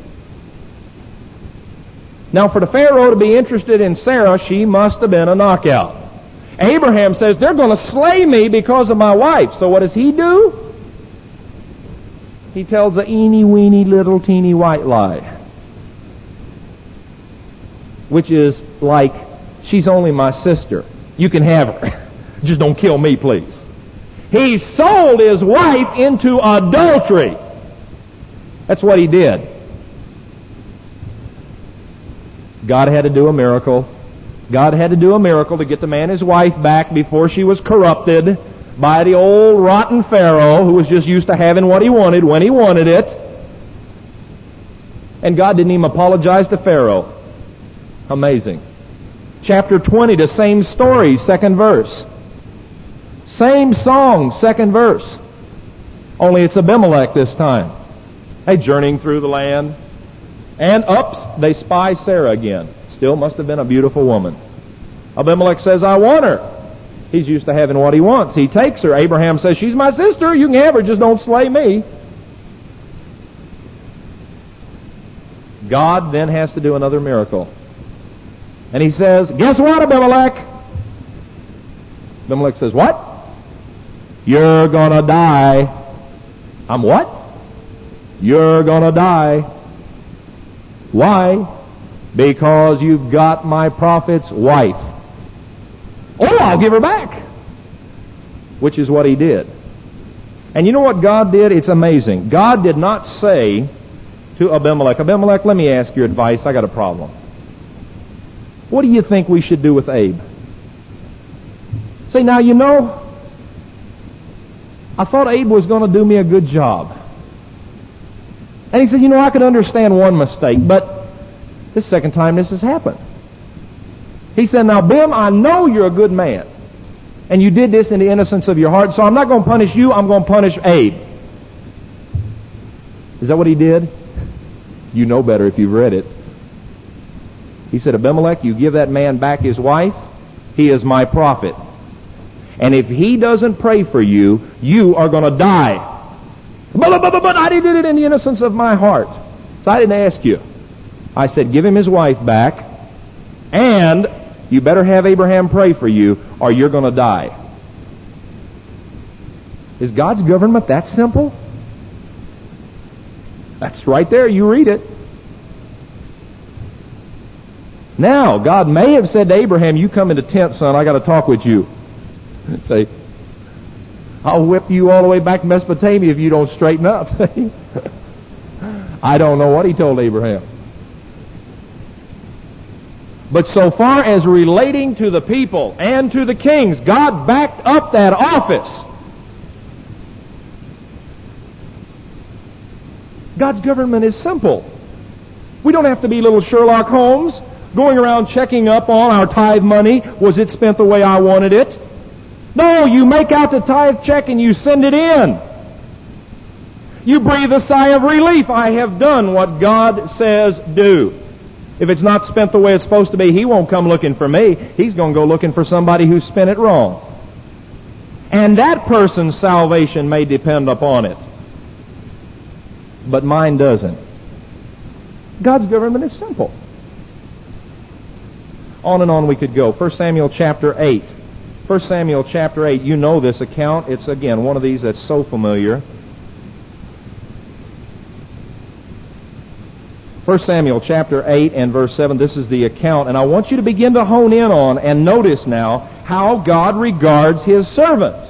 Now, for the Pharaoh to be interested in Sarah, she must have been a knockout. Abraham says, they're going to slay me because of my wife. So what does he do? He tells a eeny-weeny little teeny white lie. Which is like, she's only my sister. You can have her. Just don't kill me, please. He sold his wife into adultery. That's what he did. God had to do a miracle. God had to do a miracle to get the man his wife back before she was corrupted by the old rotten Pharaoh who was just used to having what he wanted when he wanted it. And God didn't even apologize to Pharaoh. Amazing. Chapter twenty, the same story, second verse. Same song, second verse. Only it's Abimelech this time. Hey, journeying through the land. And ups, they spy Sarah again. Still must have been a beautiful woman. Abimelech says, I want her. He's used to having what he wants. He takes her. Abraham says, she's my sister. You can have her. Just don't slay me. God then has to do another miracle. And he says, guess what, Abimelech? Abimelech says, what? You're gonna die. I'm what? You're gonna die. Why? Because you've got my prophet's wife. Oh, I'll give her back. Which is what he did. And you know what God did? It's amazing. God did not say to Abimelech, Abimelech, let me ask your advice. I got a problem. What do you think we should do with Abe? Say, now, you know, I thought Abe was going to do me a good job. And he said, you know, I could understand one mistake, but this is the second time this has happened. He said, now, Bim, I know you're a good man. And you did this in the innocence of your heart, so I'm not going to punish you, I'm going to punish Abe. Is that what he did? You know better if you've read it. He said, Abimelech, you give that man back his wife, he is my prophet. And if he doesn't pray for you, you are going to die. But, but, but, but I did it in the innocence of my heart. So I didn't ask you. I said, give him his wife back, and you better have Abraham pray for you, or you're going to die. Is God's government that simple? That's right there. You read it. Now, God may have said to Abraham, you come in the tent, son, I got to talk with you. Say, I'll whip you all the way back to Mesopotamia if you don't straighten up. I don't know what he told Abraham. But so far as relating to the people and to the kings, God backed up that office. God's government is simple. We don't have to be little Sherlock Holmes. going around checking up on our tithe money. Was it spent the way I wanted it? No, you make out the tithe check and you send it in. You breathe a sigh of relief. I have done what God says do. If it's not spent the way it's supposed to be, He won't come looking for me. He's going to go looking for somebody who spent it wrong. And that person's salvation may depend upon it. But mine doesn't. God's government is simple. On and on we could go. First Samuel chapter eight. First Samuel chapter eight. You know this account. It's, again, one of these that's so familiar. First Samuel chapter eight and verse seven, this is the account, and I want you to begin to hone in on and notice now how God regards His servants.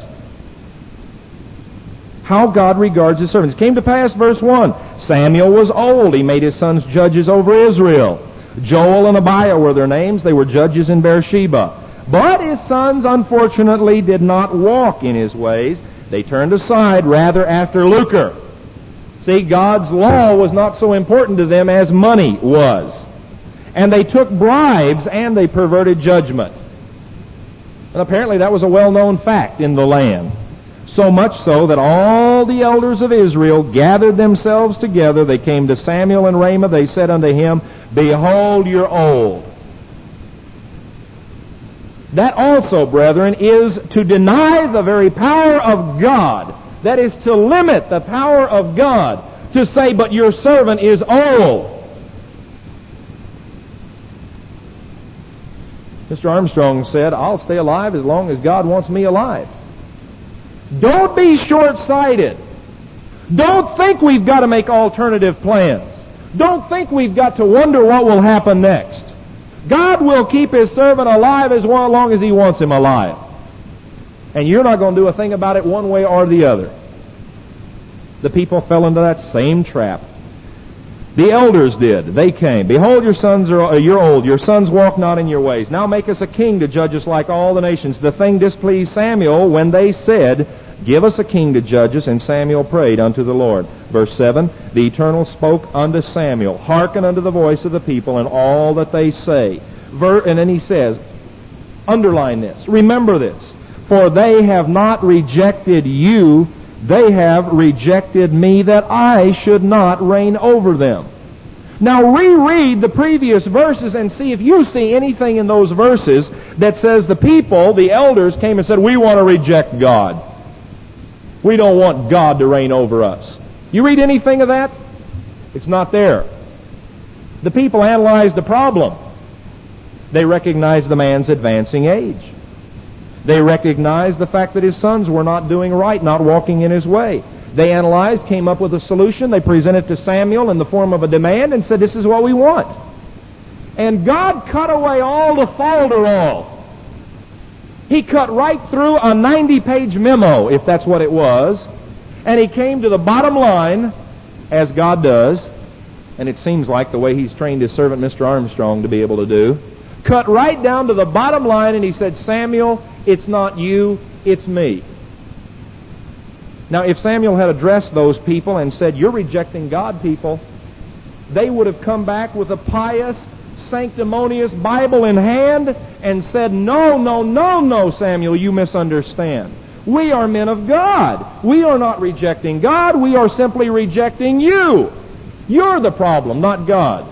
How God regards His servants. It came to pass, verse one, Samuel was old. He made his sons judges over Israel. Joel and Abiah were their names. They were judges in Beersheba. But his sons, unfortunately, did not walk in his ways. They turned aside rather after lucre. See, God's law was not so important to them as money was. And they took bribes and they perverted judgment. And apparently that was a well-known fact in the land. So much so that all the elders of Israel gathered themselves together. They came to Samuel and Ramah. They said unto him, Behold, you're old. That also, brethren, is to deny the very power of God. That is to limit the power of God, to say, but your servant is old. Mister Armstrong said, I'll stay alive as long as God wants me alive. Don't be short-sighted. Don't think we've got to make alternative plans. Don't think we've got to wonder what will happen next. God will keep His servant alive as long as He wants him alive. And you're not going to do a thing about it one way or the other. The people fell into that same trap. The elders did. They came. Behold, your sons are, uh, you're old. Your sons walk not in your ways. Now make us a king to judge us like all the nations. The thing displeased Samuel when they said, Give us a king to judge us. And Samuel prayed unto the Lord. Verse seven, The Eternal spoke unto Samuel, Hearken unto the voice of the people and all that they say. Ver- and then he says, underline this, remember this. For they have not rejected you, they have rejected me, that I should not reign over them. Now reread the previous verses and see if you see anything in those verses that says the people, the elders, came and said, we want to reject God. We don't want God to reign over us. You read anything of that? It's not there. The people analyzed the problem. They recognized the man's advancing age. They recognized the fact that his sons were not doing right, not walking in his way. They analyzed, came up with a solution. They presented it to Samuel in the form of a demand and said, this is what we want. And God cut away all the falderall. He cut right through a ninety-page memo, if that's what it was, and He came to the bottom line, as God does, and it seems like the way He's trained His servant Mister Armstrong to be able to do. Cut right down to the bottom line, and He said, Samuel, it's not you, it's me. Now, if Samuel had addressed those people and said, you're rejecting God, people, they would have come back with a pious, sanctimonious Bible in hand and said, no, no, no, no, Samuel, you misunderstand. We are men of God. We are not rejecting God. We are simply rejecting you. You're the problem, not God.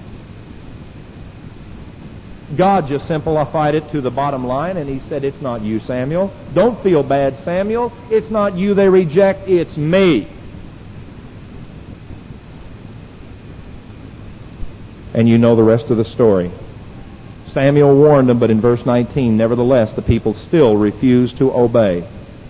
God just simplified it to the bottom line, and He said, it's not you, Samuel. Don't feel bad, Samuel. It's not you they reject, it's me. And you know the rest of the story. Samuel warned them, but in verse nineteen, nevertheless, the people still refused to obey.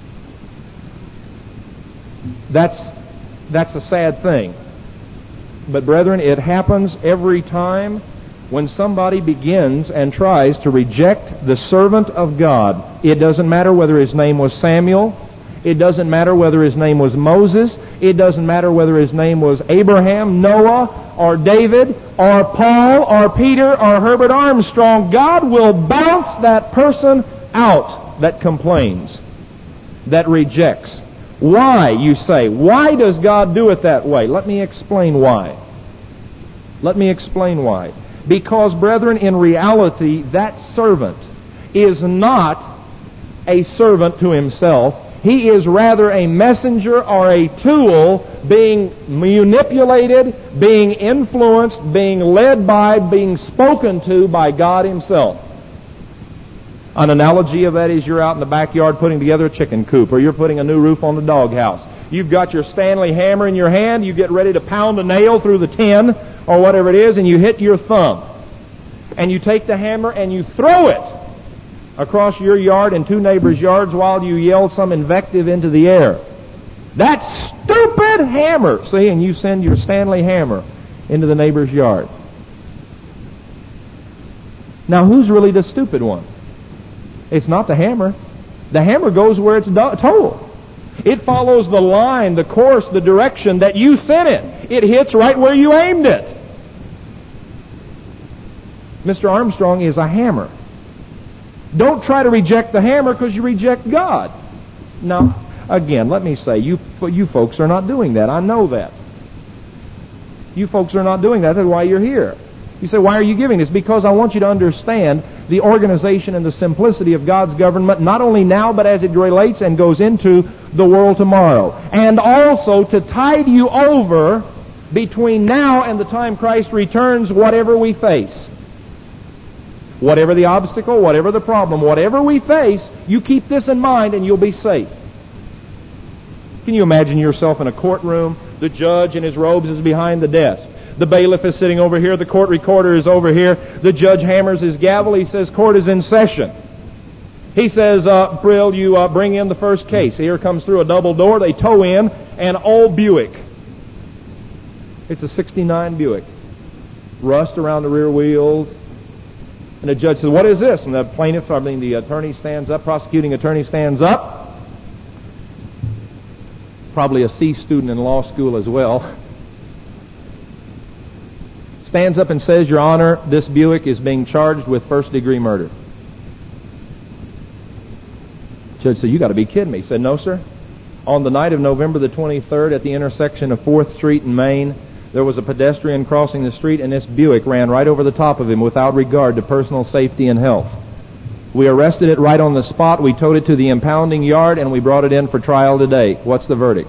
That's, that's a sad thing. But brethren, it happens every time when somebody begins and tries to reject the servant of God. It doesn't matter whether his name was Samuel. It doesn't matter whether his name was Moses. It doesn't matter whether his name was Abraham, Noah, or David, or Paul, or Peter, or Herbert Armstrong. God will bounce that person out that complains, that rejects. Why, you say? Why does God do it that way? Let me explain why. Let me explain why. Because, brethren, in reality, that servant is not a servant to himself. He is rather a messenger or a tool being manipulated, being influenced, being led by, being spoken to by God Himself. An analogy of that is you're out in the backyard putting together a chicken coop, or you're putting a new roof on the doghouse. You've got your Stanley hammer in your hand, you get ready to pound a nail through the tin, or whatever it is, and you hit your thumb. And you take the hammer and you throw it across your yard and two neighbors' yards while you yell some invective into the air. That stupid hammer! See, and you send your Stanley hammer into the neighbor's yard. Now, who's really the stupid one? It's not the hammer. The hammer goes where it's do- told. It follows the line, the course, the direction that you sent it. It hits right where you aimed it. Mister Armstrong is a hammer. Don't try to reject the hammer because you reject God. Now, again, let me say, you you folks are not doing that. I know that. You folks are not doing that. That's why you're here. You say, why are you giving this? Because I want you to understand the organization and the simplicity of God's government, not only now, but as it relates and goes into the world tomorrow. And also to tide you over between now and the time Christ returns, whatever we face. Whatever the obstacle, whatever the problem, whatever we face, you keep this in mind and you'll be safe. Can you imagine yourself in a courtroom? The judge in his robes is behind the desk. The bailiff is sitting over here. The court recorder is over here. The judge hammers his gavel. He says, court is in session. He says, uh, Brill, you uh, bring in the first case. Here comes through a double door. They tow in an old Buick. It's a sixty-nine Buick. Rust around the rear wheels. And the judge says, what is this? And the plaintiff, I mean the attorney stands up, prosecuting attorney stands up. Probably a C student in law school as well. Stands up and says, Your Honor, this Buick is being charged with first degree murder. Judge said, you got to be kidding me. He said, no, sir. On the night of November the twenty-third at the intersection of fourth Street and Main, there was a pedestrian crossing the street, and this Buick ran right over the top of him without regard to personal safety and health. We arrested it right on the spot. We towed it to the impounding yard, and we brought it in for trial today. What's the verdict?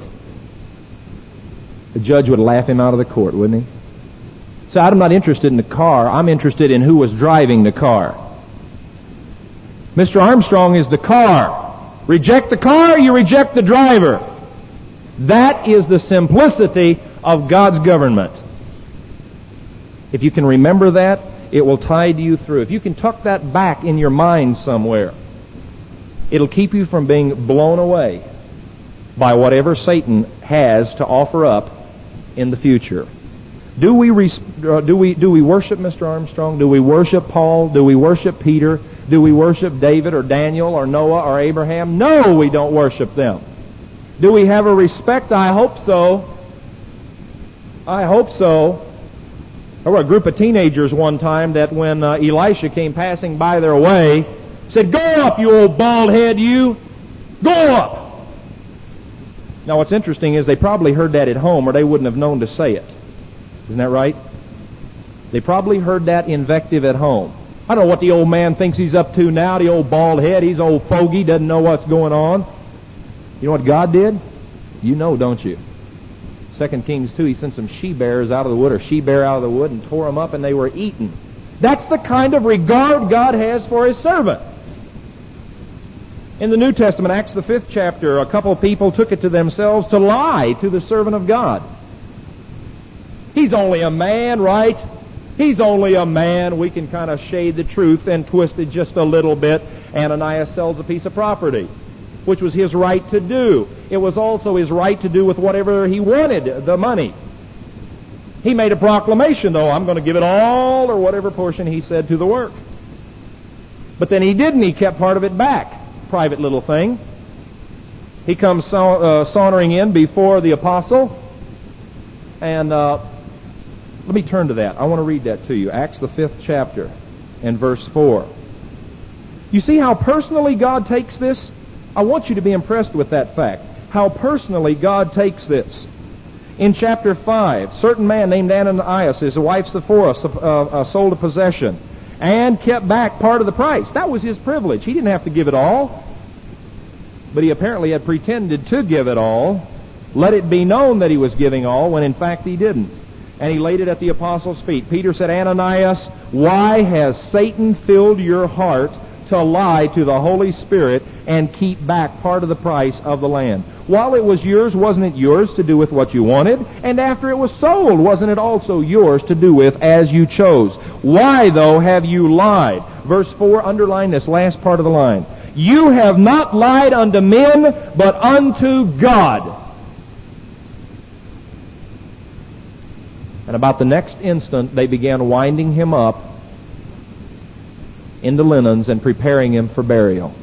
The judge would laugh him out of the court, wouldn't he? So I'm not interested in the car. I'm interested in who was driving the car. Mister Armstrong is the car. Reject the car, you reject the driver. That is the simplicity of God's government. If you can remember that, it will tide you through. If you can tuck that back in your mind somewhere, it'll keep you from being blown away by whatever Satan has to offer up in the future. Do we res- uh, do we do we worship Mister Armstrong? Do we worship Paul? Do we worship Peter? Do we worship David or Daniel or Noah or Abraham? No, we don't worship them. Do we have a respect? I hope so. I hope so. There were a group of teenagers one time that when uh, Elisha came passing by their way, said, "Go up, you old bald head, you! Go up!" Now what's interesting is they probably heard that at home, or they wouldn't have known to say it. Isn't that right? They probably heard that invective at home. I don't know what the old man thinks he's up to now, the old bald head. He's old fogey, doesn't know what's going on. You know what God did? You know, don't you? Second Kings two, he sent some she-bears out of the wood, or she-bear out of the wood, and tore them up, and they were eaten. That's the kind of regard God has for His servant. In the New Testament, Acts the fifth chapter, a couple of people took it to themselves to lie to the servant of God. He's only a man, right? He's only a man. We can kind of shade the truth and twist it just a little bit. Ananias sells a piece of property, which was his right to do. It was also his right to do with whatever he wanted, the money. He made a proclamation, though, I'm going to give it all, or whatever portion he said, to the work. But then he didn't. He kept part of it back. Private little thing. He comes sa- uh, sauntering in before the apostle, and uh, let me turn to that. I want to read that to you. Acts the fifth chapter and verse four. You see how personally God takes this? I want you to be impressed with that fact. How personally God takes this. In chapter five, a certain man named Ananias, his wife Sapphira, uh, uh, sold a possession and kept back part of the price. That was his privilege. He didn't have to give it all. But he apparently had pretended to give it all. Let it be known that he was giving all when in fact he didn't. And he laid it at the apostles' feet. Peter said, Ananias, why has Satan filled your heart to lie to the Holy Spirit and keep back part of the price of the land? While it was yours, wasn't it yours to do with what you wanted? And after it was sold, wasn't it also yours to do with as you chose? Why, though, have you lied? Verse four, underline this last part of the line. You have not lied unto men, but unto God. And about the next instant, they began winding him up into linens and preparing him for burial.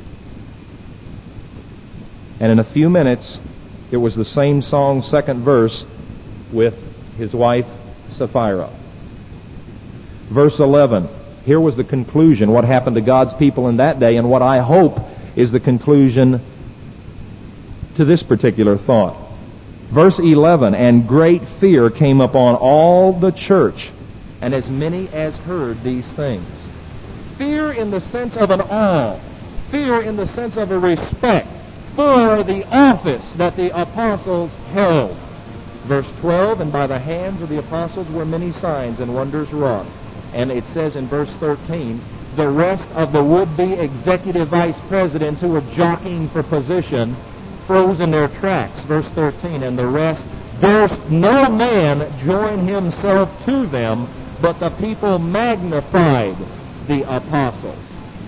And in a few minutes, it was the same song, second verse, with his wife Sapphira. Verse eleven. Here was the conclusion, what happened to God's people in that day, and what I hope is the conclusion to this particular thought. Verse eleven, and great fear came upon all the church, and as many as heard these things. Fear in the sense of an awe. Fear in the sense of a respect for the office that the apostles held. Verse twelve, and by the hands of the apostles were many signs and wonders wrought. And it says in verse thirteen, the rest of the would-be executive vice presidents who were jockeying for position froze in their tracks. Verse thirteen, and the rest durst no man join himself to them, but the people magnified the apostles.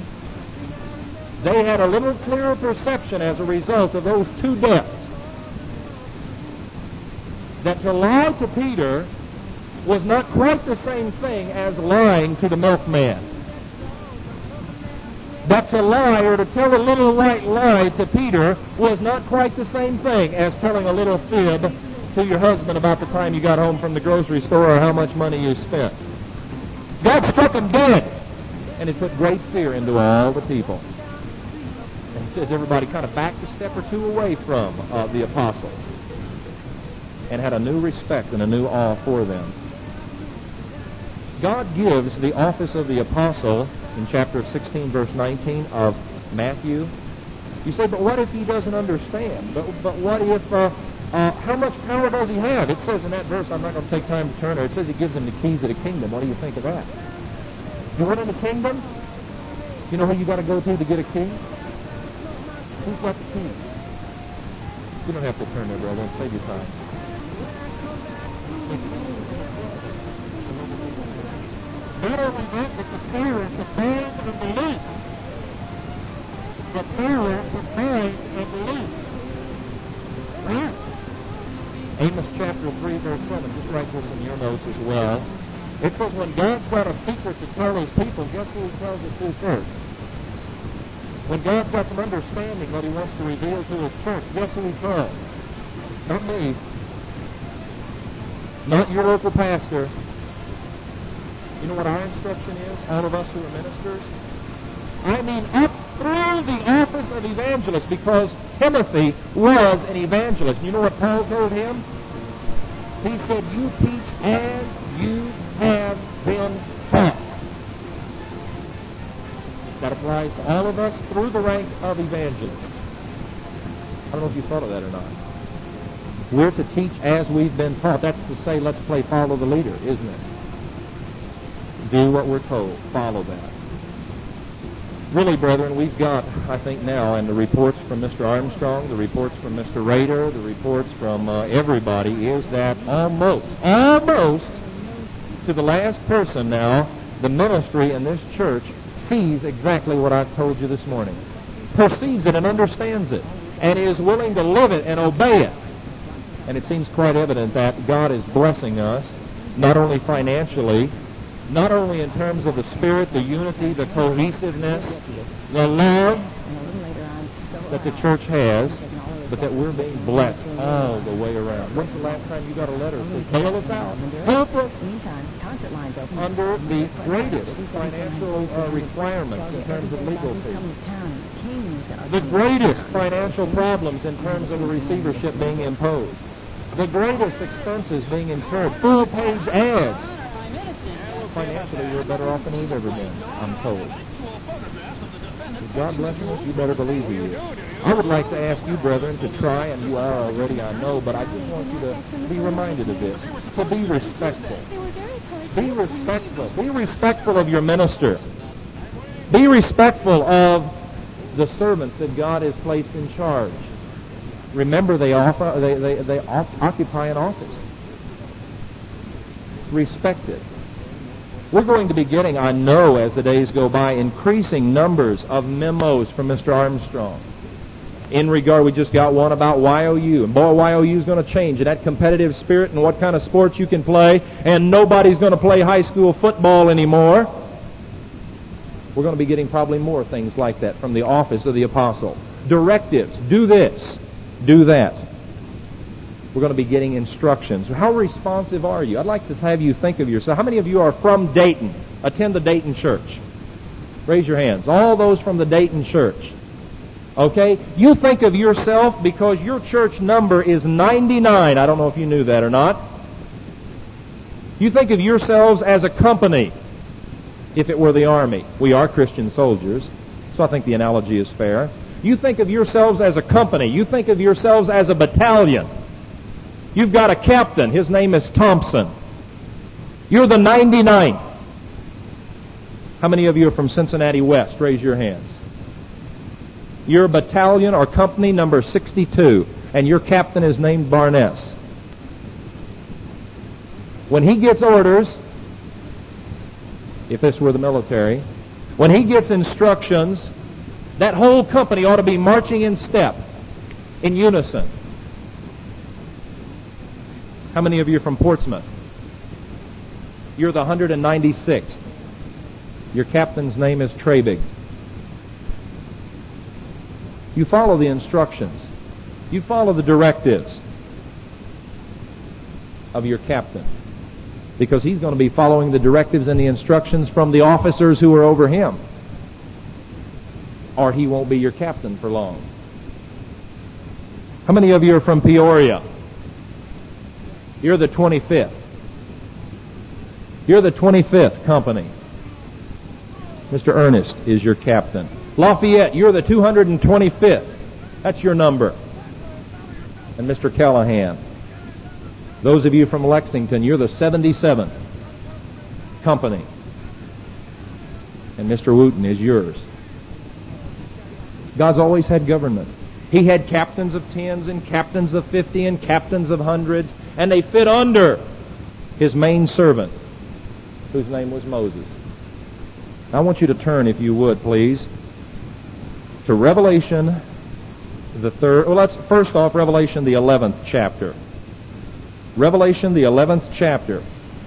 They had a little clearer perception as a result of those two deaths, that to lie to Peter was not quite the same thing as lying to the milkman. But to lie or to tell a little white lie to Peter was not quite the same thing as telling a little fib to your husband about the time you got home from the grocery store or how much money you spent. God struck him dead, and it put great fear into all the people. And it says everybody kind of backed a step or two away from uh, the apostles and had a new respect and a new awe for them. God gives the office of the apostle in chapter sixteen, verse nineteen of Matthew. You say, but what if he doesn't understand? But but what if, uh, uh, how much power does he have? It says in that verse, I'm not going to take time to turn there, it says he gives him the keys of the kingdom. What do you think of that? You want in the kingdom? You know who you got to go to to get a key? Who's got the key? You don't have to turn there, brother. Save your time. Not only that, but the parents of mind and belief. The parents of mind and belief. Right? Amos chapter three, verse seven. Just write this in your notes as well. It says, when God's got a secret to tell his people, guess who he tells it to first? When God's got some understanding that he wants to reveal to his church, guess who he tells? Not me. Not your local pastor. You know what our instruction is, all of us who are ministers? I mean, up through the office of evangelist, because Timothy was an evangelist. You know what Paul told him? He said, you teach as you have been taught. That applies to all of us through the rank of evangelists. I don't know if you thought of that or not. We're to teach as we've been taught. That's to say, let's play follow the leader, isn't it? Do what we're told. Follow that. Really, brethren, we've got, I think now, and the reports from Mister Armstrong, the reports from Mister Rader, the reports from uh, everybody, is that almost, almost to the last person now, the ministry in this church sees exactly what I've told you this morning. Perceives it and understands it, and is willing to live it and obey it. And it seems quite evident that God is blessing us, not only financially, not only in terms of the spirit, the unity, the cohesiveness, the love that the church has, but that we're being blessed all the way around. When's the last time you got a letter that said, bail us out, help us, under the greatest financial uh, requirements in terms of legal fees, the greatest financial problems in terms of a receivership being imposed? The greatest expenses being incurred. Full-page ads. Financially, you're better off than we've ever been, I'm told. Is God blessing us? You better believe He is. I would like to ask you, brethren, to try, and you are already, I know, but I just want you to be reminded of this, to be respectful. Be respectful. Be respectful of your minister. Be respectful of the servants that God has placed in charge. Remember, they, offer, they, they, they occupy an office. Respect it. We're going to be getting, I know, as the days go by, increasing numbers of memos from Mister Armstrong. In regard, we just got one about Y O U. And boy, Y O U is going to change in that competitive spirit and what kind of sports you can play. And nobody's going to play high school football anymore. We're going to be getting probably more things like that from the office of the apostle. Directives. Do this. Do that. We're going to be getting instructions. How responsive are you? I'd like to have you think of yourself. How many of you are from Dayton? Attend the Dayton church. Raise your hands. All those from the Dayton church. Okay? You think of yourself because your church number is ninety-nine. I don't know if you knew that or not. You think of yourselves as a company. If it were the army. We are Christian soldiers, so I think the analogy is fair. You think of yourselves as a company. You think of yourselves as a battalion. You've got a captain. His name is Thompson. You're the ninety-ninth. How many of you are from Cincinnati West? Raise your hands. You're a battalion or company number sixty-two, and your captain is named Barnes. When he gets orders, if this were the military, when he gets instructions, that whole company ought to be marching in step, in unison. How many of you are from Portsmouth? You're the one hundred ninety-sixth. Your captain's name is Trabig. You follow the instructions. You follow the directives of your captain. Because he's going to be following the directives and the instructions from the officers who are over him. Or he won't be your captain for long. How many of you are from Peoria? You're the twenty-fifth. You're the twenty-fifth company. Mister Ernest is your captain. Lafayette, you're the two hundred twenty-fifth. That's your number. And Mister Callahan. Those of you from Lexington, you're the seventy-seventh company. And Mister Wooten is yours. God's always had government. He had captains of tens and captains of fifty and captains of hundreds, and they fit under His main servant, whose name was Moses. I want you to turn, if you would, please, to Revelation, the third. Well, let's first off Revelation, the eleventh chapter. Revelation, the eleventh chapter.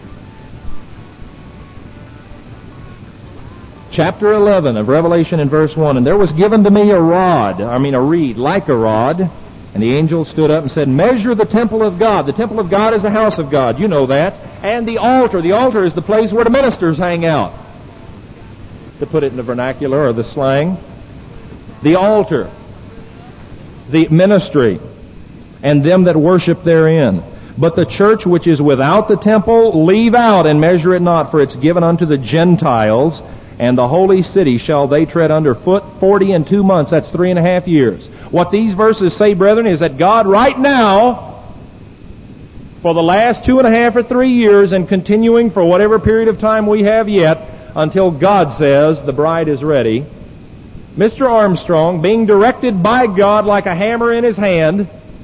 Chapter eleven of Revelation in verse one. And there was given to me a rod, I mean a reed, like a rod. And the angel stood up and said, measure the temple of God. The temple of God is the house of God. You know that. And the altar. The altar is the place where the ministers hang out. To put it in the vernacular or the slang. The altar. The ministry. And them that worship therein. But the church which is without the temple, leave out and measure it not, for it's given unto the Gentiles, and the holy city shall they tread under foot forty and two months. That's three and a half years. What these verses say, brethren, is that God right now, for the last two and a half or three years, and continuing for whatever period of time we have yet, until God says the bride is ready, Mister Armstrong, being directed by God like a hammer in his hand,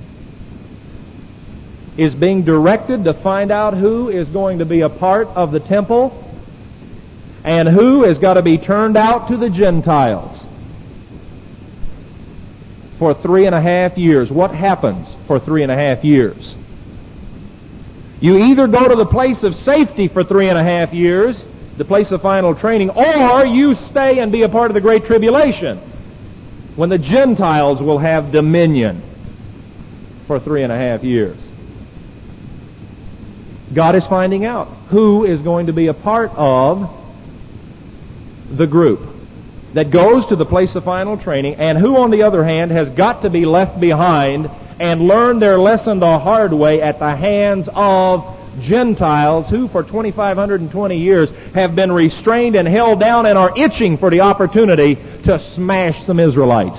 is being directed to find out who is going to be a part of the temple and who has got to be turned out to the Gentiles for three and a half years. What happens for three and a half years? You either go to the place of safety for three and a half years, the place of final training, or you stay and be a part of the Great Tribulation when the Gentiles will have dominion for three and a half years. God is finding out who is going to be a part of the group that goes to the place of final training, and who, on the other hand, has got to be left behind and learn their lesson the hard way at the hands of Gentiles who for two thousand five hundred twenty years have been restrained and held down and are itching for the opportunity to smash some Israelites.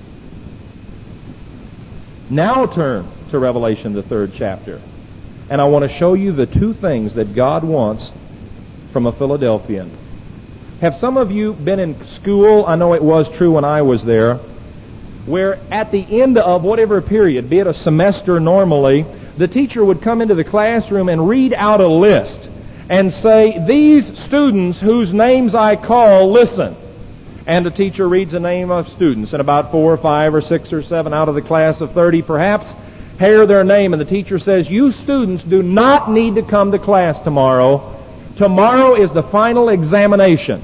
Now turn to Revelation, the third chapter. And I want to show you the two things that God wants from a Philadelphian. Have some of you been in school? I know it was true when I was there, where at the end of whatever period, be it a semester normally, the teacher would come into the classroom and read out a list and say, "These students whose names I call, listen." And the teacher reads the name of students, and about four or five or six or seven out of the class of thirty perhaps hear their name, and the teacher says, "You students do not need to come to class tomorrow. Tomorrow is the final examination."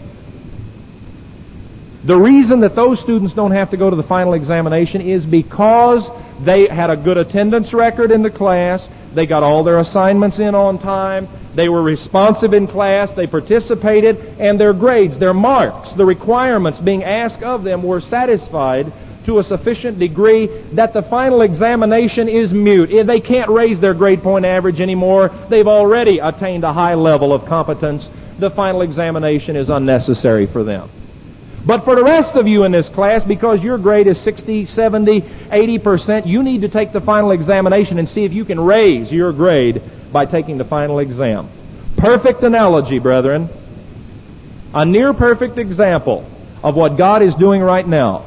The reason that those students don't have to go to the final examination is because they had a good attendance record in the class, they got all their assignments in on time, they were responsive in class, they participated, and their grades, their marks, the requirements being asked of them were satisfied to a sufficient degree that the final examination is mute. They can't raise their grade point average anymore. They've already attained a high level of competence. The final examination is unnecessary for them. But for the rest of you in this class, because your grade is sixty, seventy, eighty percent, you need to take the final examination and see if you can raise your grade by taking the final exam. Perfect analogy, brethren. A near perfect example of what God is doing right now.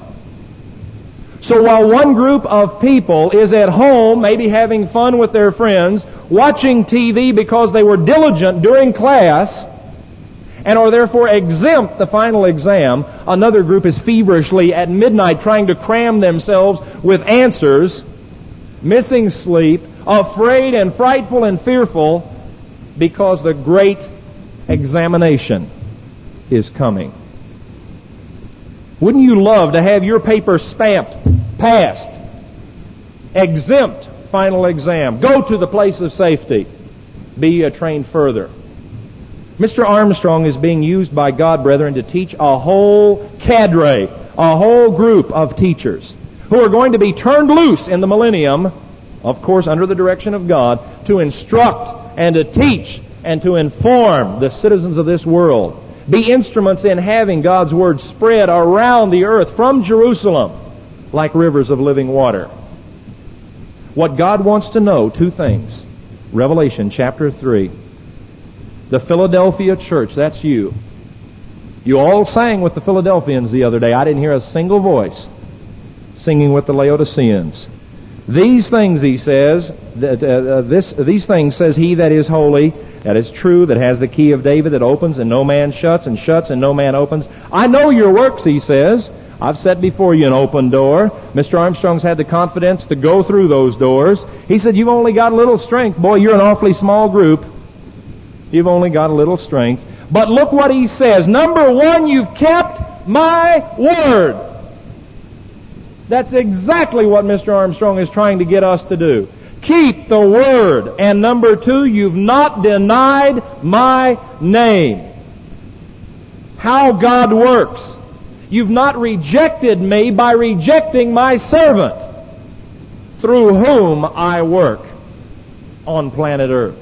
So while one group of people is at home, maybe having fun with their friends, watching T V because they were diligent during class, and are therefore exempt the final exam, another group is feverishly at midnight trying to cram themselves with answers, missing sleep, afraid and frightful and fearful because the great examination is coming. Wouldn't you love to have your paper stamped, passed, exempt final exam, go to the place of safety, be uh, trained further? Mister Armstrong is being used by God, brethren, to teach a whole cadre, a whole group of teachers who are going to be turned loose in the millennium, of course under the direction of God, to instruct and to teach and to inform the citizens of this world. Be instruments in having God's Word spread around the earth from Jerusalem like rivers of living water. What God wants to know, two things. Revelation chapter three. The Philadelphia church, that's you. You all sang with the Philadelphians the other day. I didn't hear a single voice singing with the Laodiceans. These things, he says, that, uh, this, these things says he that is holy, that is true, that has the key of David, that opens and no man shuts, and shuts and no man opens. I know your works, he says. I've set before you an open door. Mister Armstrong's had the confidence to go through those doors. He said, you've only got a little strength. Boy, you're an awfully small group. You've only got a little strength. But look what he says. Number one, you've kept my word. That's exactly what Mister Armstrong is trying to get us to do. Keep the word. And number two, you've not denied my name. How God works. You've not rejected me by rejecting my servant, through whom I work on planet Earth.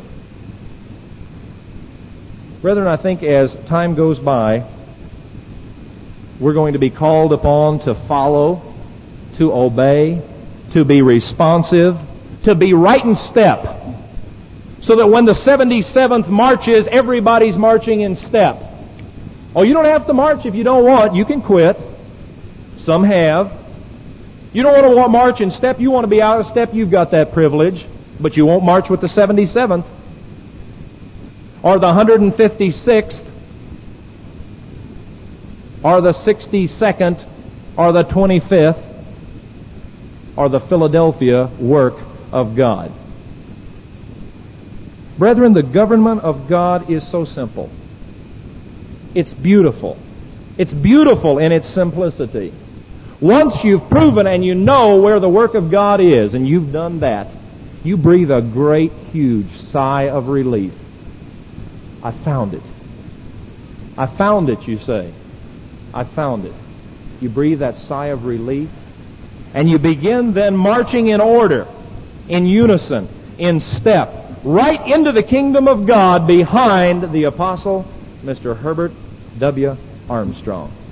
Brethren, I think as time goes by, we're going to be called upon to follow, to obey, to be responsive, to be right in step, so that when the seventy-seventh marches, everybody's marching in step. Oh, you don't have to march if you don't want. You can quit. Some have. You don't want to march in step. You want to be out of step. You've got that privilege. But you won't march with the seventy-seventh. Or the one hundred fifty-sixth. Or the sixty-second. Or the twenty-fifth. Or the Philadelphia work of God. Brethren, the government of God is so simple. It's beautiful. It's beautiful in its simplicity. Once you've proven and you know where the work of God is, and you've done that, you breathe a great, huge sigh of relief. I found it. I found it, you say. I found it. You breathe that sigh of relief, And you begin then marching in order, in unison, in step, right into the kingdom of God behind the apostle, Mister Herbert W. Armstrong.